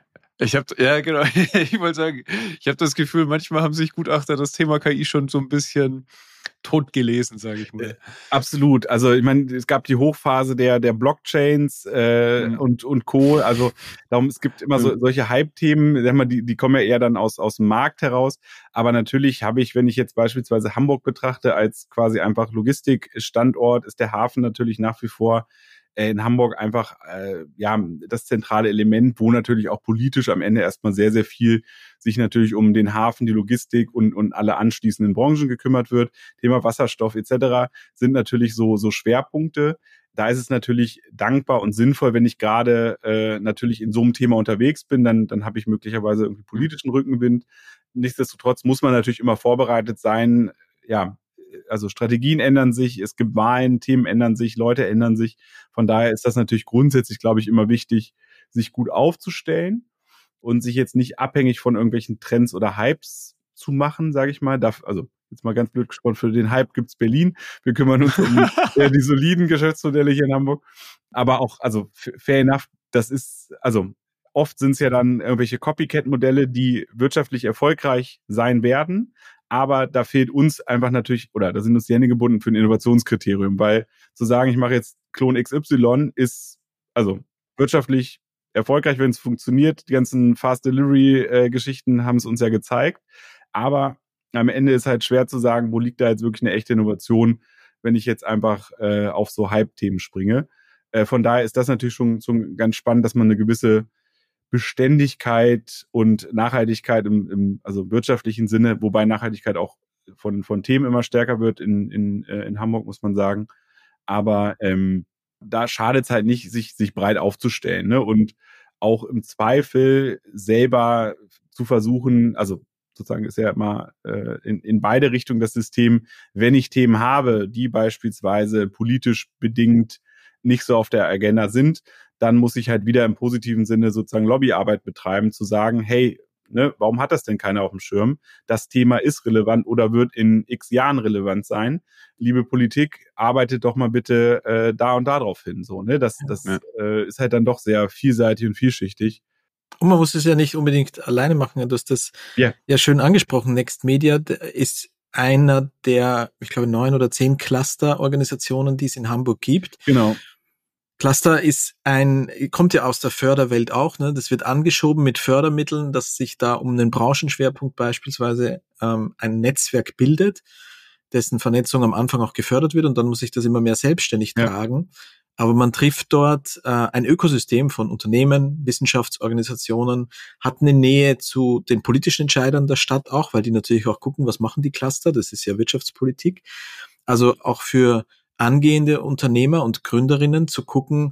Genau. Ich wollte sagen, ich habe das Gefühl, manchmal haben sich Gutachter das Thema KI schon so ein bisschen tot gelesen, sage ich mal. Absolut. Also ich meine, es gab die Hochphase der Blockchains und Co. Also darum, es gibt immer solche Hype-Themen, die kommen ja eher dann aus dem Markt heraus. Aber natürlich habe ich, wenn ich jetzt beispielsweise Hamburg betrachte, als quasi einfach Logistikstandort, ist der Hafen natürlich nach wie vor in Hamburg einfach das zentrale Element, wo natürlich auch politisch am Ende erstmal sehr, sehr viel sich natürlich um den Hafen, die Logistik und alle anschließenden Branchen gekümmert wird. Thema Wasserstoff etc. sind natürlich so Schwerpunkte. Da ist es natürlich dankbar und sinnvoll, wenn ich gerade natürlich in so einem Thema unterwegs bin, dann habe ich möglicherweise irgendwie politischen Rückenwind. Nichtsdestotrotz muss man natürlich immer vorbereitet sein, also Strategien ändern sich, es gibt Wahlen, Themen ändern sich, Leute ändern sich. Von daher ist das natürlich grundsätzlich, glaube ich, immer wichtig, sich gut aufzustellen und sich jetzt nicht abhängig von irgendwelchen Trends oder Hypes zu machen, sage ich mal. Also jetzt mal ganz blöd gesprochen, für den Hype gibt's Berlin. Wir kümmern uns um die soliden Geschäftsmodelle hier in Hamburg. Aber auch, also fair enough, das ist, also oft sind es ja dann irgendwelche Copycat-Modelle, die wirtschaftlich erfolgreich sein werden. Aber da fehlt uns einfach natürlich, oder da sind uns die Hände gebunden für ein Innovationskriterium, weil zu sagen, ich mache jetzt Klon XY ist also wirtschaftlich erfolgreich, wenn es funktioniert. Die ganzen Fast Delivery-Geschichten haben es uns ja gezeigt. Aber am Ende ist halt schwer zu sagen, wo liegt da jetzt wirklich eine echte Innovation, wenn ich jetzt einfach auf so Hype-Themen springe. Von daher ist das natürlich schon ganz spannend, dass man eine gewisse Beständigkeit und Nachhaltigkeit im also wirtschaftlichen Sinne, wobei Nachhaltigkeit auch von Themen immer stärker wird in Hamburg, muss man sagen. Aber da schadet es halt nicht, sich breit aufzustellen, ne? Und auch im Zweifel selber zu versuchen, also sozusagen ist ja immer in beide Richtungen das System, wenn ich Themen habe, die beispielsweise politisch bedingt nicht so auf der Agenda sind, dann muss ich halt wieder im positiven Sinne sozusagen Lobbyarbeit betreiben, zu sagen, hey, ne, warum hat das denn keiner auf dem Schirm? Das Thema ist relevant oder wird in x Jahren relevant sein. Liebe Politik, arbeitet doch mal bitte da und da drauf hin. So, ne? Das ist halt dann doch sehr vielseitig und vielschichtig. Und man muss es ja nicht unbedingt alleine machen. Du hast das ja schön angesprochen. Next Media ist einer der, ich glaube, 9 oder 10 Cluster-Organisationen, die es in Hamburg gibt. Genau. Cluster kommt ja aus der Förderwelt auch, ne? Das wird angeschoben mit Fördermitteln, dass sich da um einen Branchenschwerpunkt beispielsweise ein Netzwerk bildet, dessen Vernetzung am Anfang auch gefördert wird und dann muss sich das immer mehr selbstständig tragen. Aber man trifft dort ein Ökosystem von Unternehmen, Wissenschaftsorganisationen, hat eine Nähe zu den politischen Entscheidern der Stadt auch, weil die natürlich auch gucken, was machen die Cluster, das ist ja Wirtschaftspolitik. Also auch für angehende Unternehmer und Gründerinnen zu gucken,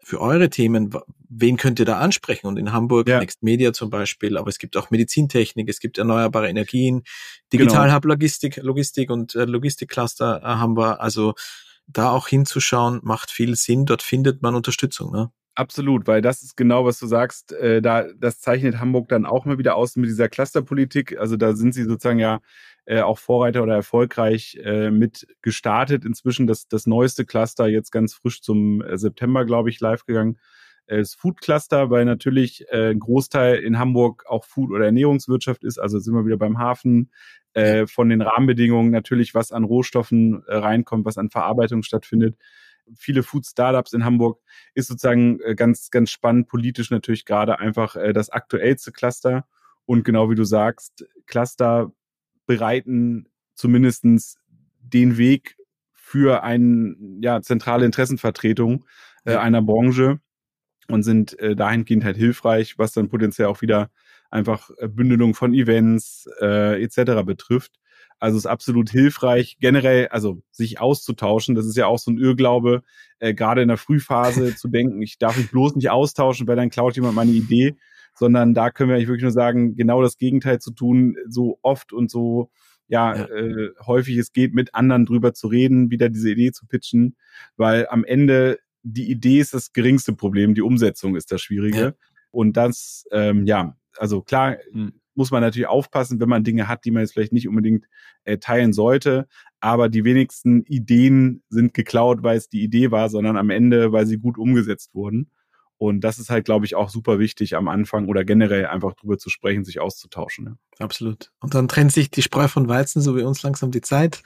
für eure Themen, wen könnt ihr da ansprechen? Und in Hamburg, Ja. Next Media zum Beispiel, aber es gibt auch Medizintechnik, es gibt erneuerbare Energien, Digital Hub Logistik und Logistikcluster haben wir. Also da auch hinzuschauen, macht viel Sinn. Dort findet man Unterstützung, ne? Absolut, weil das ist genau, was du sagst. Das zeichnet Hamburg dann auch mal wieder aus mit dieser Clusterpolitik. Also da sind sie sozusagen ja auch Vorreiter oder erfolgreich mit gestartet. Inzwischen das neueste Cluster, jetzt ganz frisch zum September, glaube ich, live gegangen, das Food Cluster, weil natürlich ein Großteil in Hamburg auch Food- oder Ernährungswirtschaft ist. Also sind wir wieder beim Hafen. Von den Rahmenbedingungen natürlich, was an Rohstoffen reinkommt, was an Verarbeitung stattfindet. Viele Food-Startups in Hamburg ist sozusagen ganz, ganz spannend, politisch natürlich gerade einfach das aktuellste Cluster. Und genau wie du sagst, Cluster bereiten zumindestens den Weg für eine zentrale Interessenvertretung einer Branche und sind dahingehend halt hilfreich, was dann potenziell auch wieder einfach Bündelung von Events etc. betrifft. Also es ist absolut hilfreich, generell, also sich auszutauschen. Das ist ja auch so ein Irrglaube, gerade in der Frühphase zu denken, ich darf mich bloß nicht austauschen, weil dann klaut jemand meine Idee, sondern da können wir eigentlich wirklich nur sagen, genau das Gegenteil zu tun, so oft und so häufig es geht, mit anderen drüber zu reden, wieder diese Idee zu pitchen, weil am Ende die Idee ist das geringste Problem, die Umsetzung ist das Schwierige. Ja. Und das, also klar, muss man natürlich aufpassen, wenn man Dinge hat, die man jetzt vielleicht nicht unbedingt teilen sollte. Aber die wenigsten Ideen sind geklaut, weil es die Idee war, sondern am Ende, weil sie gut umgesetzt wurden. Und das ist halt, glaube ich, auch super wichtig am Anfang oder generell einfach drüber zu sprechen, sich auszutauschen. Ja. Absolut. Und dann trennt sich die Spreu von Weizen, so wie uns langsam die Zeit.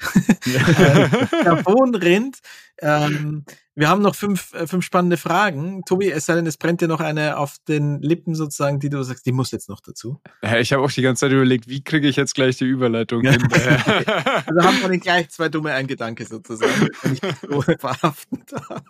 Davon rennt. Wir haben noch fünf spannende Fragen. Tobi, es sei denn, es brennt dir noch eine auf den Lippen sozusagen, die du sagst, die muss jetzt noch dazu. Ja, ich habe auch die ganze Zeit überlegt, wie kriege ich jetzt gleich die Überleitung hin? Also haben wir den gleich zwei dumme ein Gedanke sozusagen, wenn ich so verhaften darf.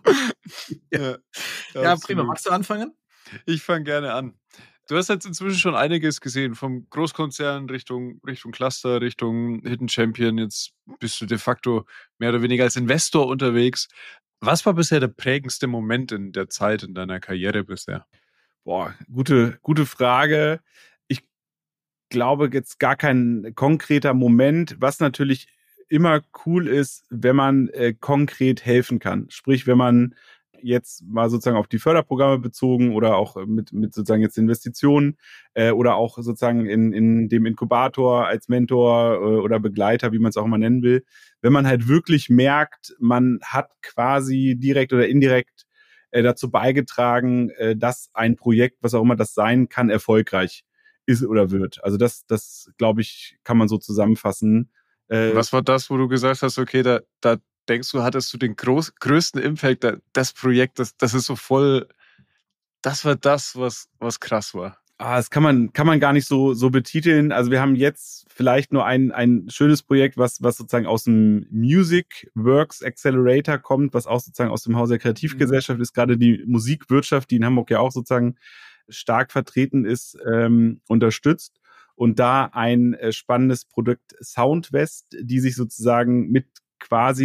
Ja, prima. Magst du anfangen? Ich fange gerne an. Du hast jetzt inzwischen schon einiges gesehen, vom Großkonzern Richtung Cluster, Richtung Hidden Champion. Jetzt bist du de facto mehr oder weniger als Investor unterwegs. Was war bisher der prägendste Moment in der Zeit in deiner Karriere bisher? Boah, gute Frage. Ich glaube jetzt gar kein konkreter Moment, was natürlich immer cool ist, wenn man konkret helfen kann. Sprich, wenn man jetzt mal sozusagen auf die Förderprogramme bezogen oder auch mit sozusagen jetzt Investitionen oder auch sozusagen in dem Inkubator als Mentor oder Begleiter, wie man es auch immer nennen will, wenn man halt wirklich merkt, man hat quasi direkt oder indirekt dazu beigetragen, dass ein Projekt, was auch immer das sein kann, erfolgreich ist oder wird. Also das glaube ich, kann man so zusammenfassen. Was war das, wo du gesagt hast, okay, da denkst du, hattest du den größten Impact, das Projekt, das ist so voll, das war das, was krass war. Das kann man gar nicht so betiteln. Also wir haben jetzt vielleicht nur ein schönes Projekt, was sozusagen aus dem Music Works Accelerator kommt, was auch sozusagen aus dem Haus der Kreativgesellschaft ist, gerade die Musikwirtschaft, die in Hamburg ja auch sozusagen stark vertreten ist, unterstützt. Und da ein spannendes Produkt Soundwest, die sich sozusagen mit quasi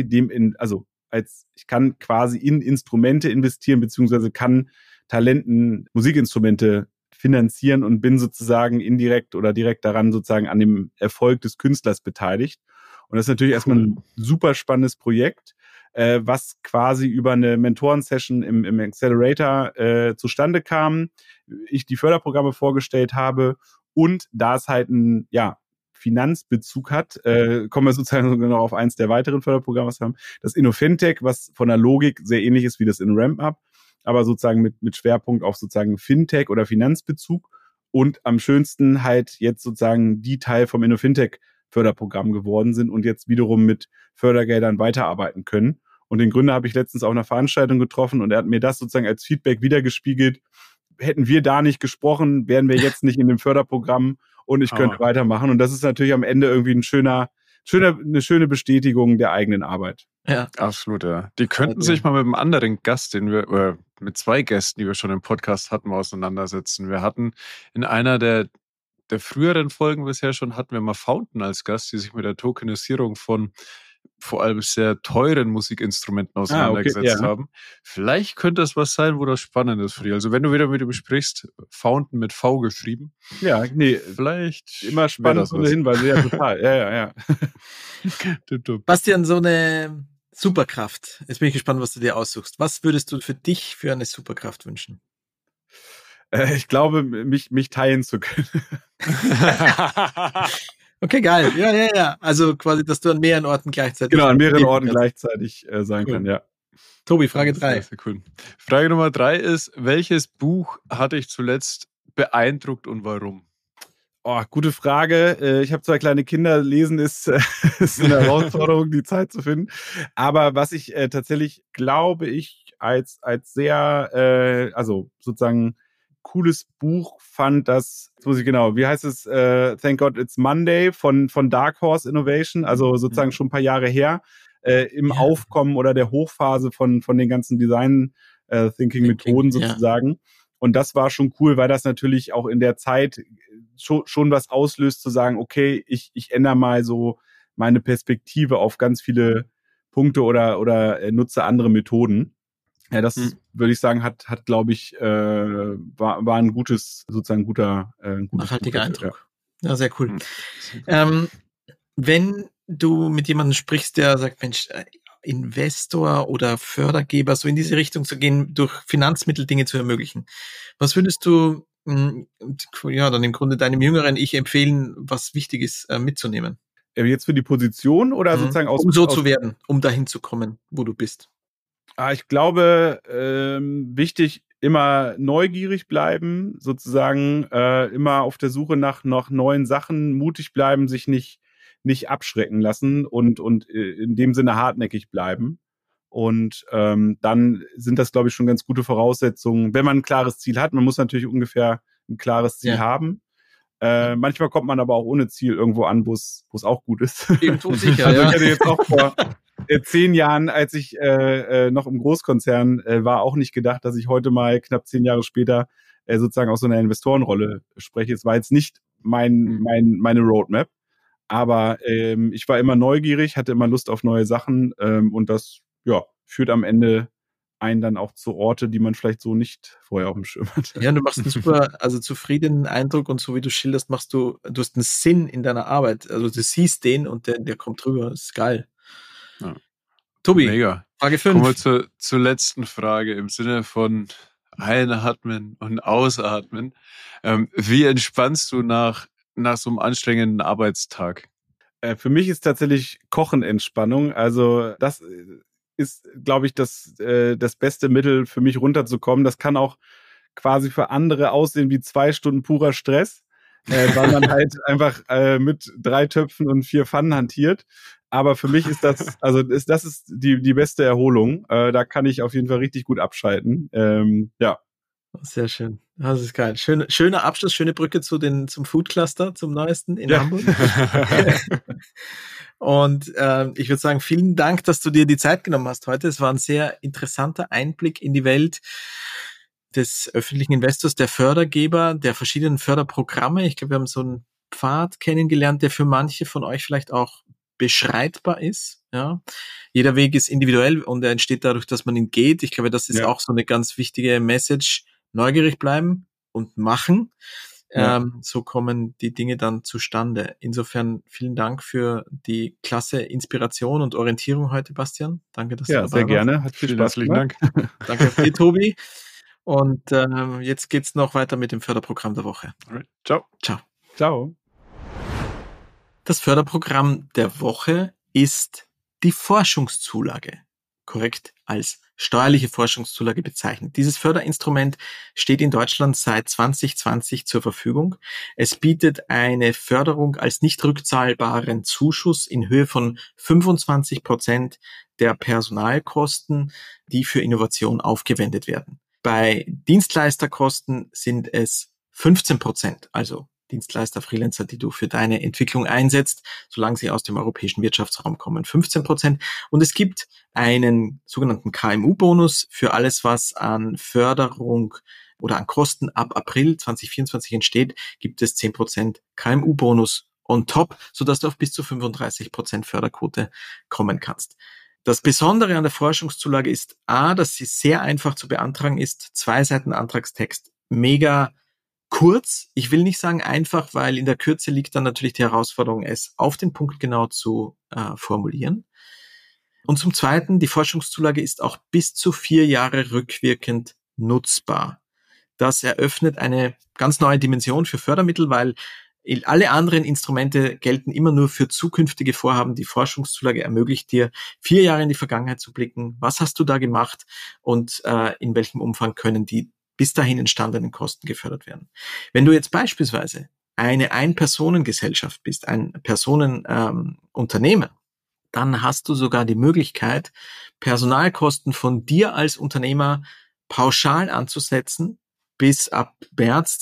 ich kann quasi in Instrumente investieren, beziehungsweise kann Talenten Musikinstrumente finanzieren und bin sozusagen indirekt oder direkt daran sozusagen an dem Erfolg des Künstlers beteiligt. Und das ist natürlich erstmal ein super spannendes Projekt, was quasi über eine Mentoren-Session im Accelerator zustande kam. Ich die Förderprogramme vorgestellt habe und da es halt ein, Finanzbezug hat, kommen wir sozusagen noch auf eins der weiteren Förderprogramme, was wir haben. Das InnoFintech, was von der Logik sehr ähnlich ist wie das InRamp-Up, aber sozusagen mit Schwerpunkt auf sozusagen Fintech oder Finanzbezug und am schönsten halt jetzt sozusagen die Teil vom InnoFintech-Förderprogramm geworden sind und jetzt wiederum mit Fördergeldern weiterarbeiten können. Und den Gründer habe ich letztens auf einer Veranstaltung getroffen und er hat mir das sozusagen als Feedback wiedergespiegelt. Hätten wir da nicht gesprochen, wären wir jetzt nicht in dem Förderprogramm und ich könnte weitermachen. Und das ist natürlich am Ende irgendwie eine schöne Bestätigung der eigenen Arbeit. Ja, absolut, ja. Die könnten sich mal mit einem anderen Gast, mit zwei Gästen, die wir schon im Podcast hatten, mal auseinandersetzen. Wir hatten in einer der früheren Folgen bisher schon, hatten wir mal Fountain als Gast, die sich mit der Tokenisierung von vor allem sehr teuren Musikinstrumenten auseinandergesetzt ja. haben. Vielleicht könnte das was sein, wo das spannend ist für dich. Also wenn du wieder mit ihm sprichst, Fountain mit V geschrieben. Ja, nee. Vielleicht immer spannend, so eine Hinweise. Ja, total. Ja. Bastian, so eine Superkraft. Jetzt bin ich gespannt, was du dir aussuchst. Was würdest du für dich für eine Superkraft wünschen? Ich glaube, mich teilen zu können. Okay, geil. Ja. Also quasi, dass du an mehreren Orten gleichzeitig... Genau, an mehreren Orten gleichzeitig sein kann, ja. Tobi, Frage 3. Sehr cool. Frage Nummer 3 ist, welches Buch hat dich zuletzt beeindruckt und warum? Oh, gute Frage. Ich habe 2 kleine Kinder. Lesen ist eine Herausforderung, die Zeit zu finden. Aber was ich tatsächlich, glaube ich, als sehr, also sozusagen cooles Buch fand, jetzt muss ich genau, wie heißt es? Thank God It's Monday von Dark Horse Innovation, also sozusagen schon ein paar Jahre her, im Aufkommen oder der Hochphase von den ganzen Design Thinking Methoden sozusagen. Ja. Und das war schon cool, weil das natürlich auch in der Zeit schon was auslöst, zu sagen, okay, ich ändere mal so meine Perspektive auf ganz viele Punkte oder nutze andere Methoden. Ja, das würde ich sagen, hat glaube ich, war ein gutes, sozusagen ein guter nachhaltiger Eindruck. Ja, sehr cool. Wenn du mit jemandem sprichst, der sagt, Mensch, Investor oder Fördergeber, so in diese Richtung zu gehen, durch Finanzmittel Dinge zu ermöglichen. Was würdest du dann im Grunde deinem jüngeren Ich empfehlen, was wichtig ist, mitzunehmen? Jetzt für die Position oder sozusagen um so zu werden, um dahin zu kommen, wo du bist? Ich glaube, wichtig, immer neugierig bleiben, sozusagen immer auf der Suche nach neuen Sachen, mutig bleiben, sich nicht abschrecken lassen und in dem Sinne hartnäckig bleiben. Und dann sind das, glaube ich, schon ganz gute Voraussetzungen, wenn man ein klares Ziel hat. Man muss natürlich ungefähr ein klares Ziel haben. Manchmal kommt man aber auch ohne Ziel irgendwo an, wo es auch gut ist. Irgendwo sicher, also ich hätte jetzt auch vor 10 Jahren, als ich noch im Großkonzern war, auch nicht gedacht, dass ich heute mal knapp 10 Jahre später sozusagen aus so einer Investorenrolle spreche. Es war jetzt nicht meine Roadmap. Aber ich war immer neugierig, hatte immer Lust auf neue Sachen und das führt am Ende einen dann auch zu Orte, die man vielleicht so nicht vorher auf dem Schirm hatte. Ja, du machst einen super, zufriedenen Eindruck und so wie du schilderst, du hast einen Sinn in deiner Arbeit. Also du siehst den und der kommt rüber. Das ist geil. Ja. Tobi, mega. Frage 5. Kommen wir zur letzten Frage im Sinne von einatmen und ausatmen. Wie entspannst du nach so einem anstrengenden Arbeitstag? Für mich ist tatsächlich Kochen Entspannung. Also das ist, glaube ich, das beste Mittel für mich runterzukommen. Das kann auch quasi für andere aussehen wie 2 Stunden purer Stress, weil man halt einfach mit 3 Töpfen und 4 Pfannen hantiert. Aber für mich ist das ist die beste Erholung. Da kann ich auf jeden Fall richtig gut abschalten. Ja. Sehr schön. Das ist geil. Schöner Abschluss, schöne Brücke zum Food Cluster, zum neuesten in Hamburg. Und ich würde sagen, vielen Dank, dass du dir die Zeit genommen hast heute. Es war ein sehr interessanter Einblick in die Welt des öffentlichen Investors, der Fördergeber, der verschiedenen Förderprogramme. Ich glaube, wir haben so einen Pfad kennengelernt, der für manche von euch vielleicht auch beschreitbar ist. Ja, jeder Weg ist individuell und er entsteht dadurch, dass man ihn geht. Ich glaube, das ist auch so eine ganz wichtige Message. Neugierig bleiben und machen. So kommen die Dinge dann zustande. Insofern vielen Dank für die klasse Inspiration und Orientierung heute, Bastian. Danke, dass du dabei warst. Ja, sehr gerne. Hat viel Spaß gemacht. Dank. Danke auch dir, Tobi. Und jetzt geht's noch weiter mit dem Förderprogramm der Woche. Alright. Ciao. Ciao. Ciao. Das Förderprogramm der Woche ist die Forschungszulage, korrekt als steuerliche Forschungszulage bezeichnet. Dieses Förderinstrument steht in Deutschland seit 2020 zur Verfügung. Es bietet eine Förderung als nicht rückzahlbaren Zuschuss in Höhe von 25% der Personalkosten, die für Innovation aufgewendet werden. Bei Dienstleisterkosten sind es 15%, also Dienstleister, Freelancer, die du für deine Entwicklung einsetzt, solange sie aus dem europäischen Wirtschaftsraum kommen, 15%. Und es gibt einen sogenannten KMU-Bonus für alles, was an Förderung oder an Kosten ab April 2024 entsteht, gibt es 10% KMU-Bonus on top, sodass du auf bis zu 35% Förderquote kommen kannst. Das Besondere an der Forschungszulage ist dass sie sehr einfach zu beantragen ist. 2 Seiten Antragstext, mega kurz. Ich will nicht sagen einfach, weil in der Kürze liegt dann natürlich die Herausforderung, es auf den Punkt genau zu formulieren. Und zum Zweiten, die Forschungszulage ist auch bis zu 4 Jahre rückwirkend nutzbar. Das eröffnet eine ganz neue Dimension für Fördermittel, weil alle anderen Instrumente gelten immer nur für zukünftige Vorhaben. Die Forschungszulage ermöglicht dir, 4 Jahre in die Vergangenheit zu blicken. Was hast du da gemacht und in welchem Umfang können die bis dahin entstandenen Kosten gefördert werden? Wenn du jetzt beispielsweise eine Ein-Personen-Gesellschaft bist, ein Personenunternehmer, dann hast du sogar die Möglichkeit, Personalkosten von dir als Unternehmer pauschal anzusetzen, bis ab März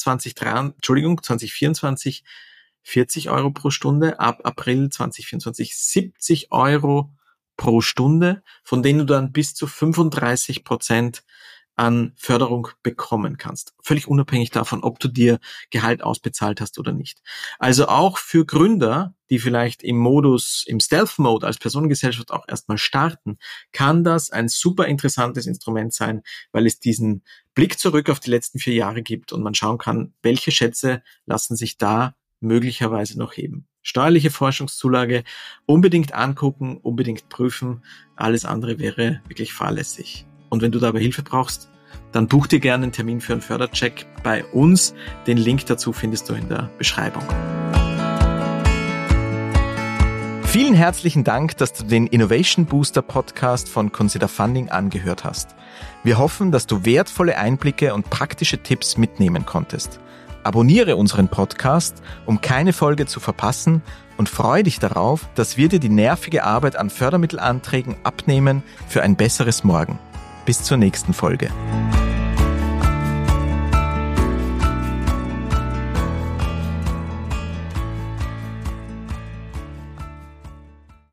2024 40 Euro pro Stunde, ab April 2024 70 Euro pro Stunde, von denen du dann bis zu 35% an Förderung bekommen kannst. Völlig unabhängig davon, ob du dir Gehalt ausbezahlt hast oder nicht. Also auch für Gründer, die vielleicht im Stealth-Mode als Personengesellschaft auch erstmal starten, kann das ein super interessantes Instrument sein, weil es diesen Blick zurück auf die letzten 4 Jahre gibt und man schauen kann, welche Schätze lassen sich da möglicherweise noch heben. Steuerliche Forschungszulage unbedingt angucken, unbedingt prüfen. Alles andere wäre wirklich fahrlässig. Und wenn du dabei Hilfe brauchst, dann buch dir gerne einen Termin für einen Fördercheck bei uns. Den Link dazu findest du in der Beschreibung. Vielen herzlichen Dank, dass du den Innovation Booster Podcast von Consider Funding angehört hast. Wir hoffen, dass du wertvolle Einblicke und praktische Tipps mitnehmen konntest. Abonniere unseren Podcast, um keine Folge zu verpassen, und freue dich darauf, dass wir dir die nervige Arbeit an Fördermittelanträgen abnehmen für ein besseres Morgen. Bis zur nächsten Folge.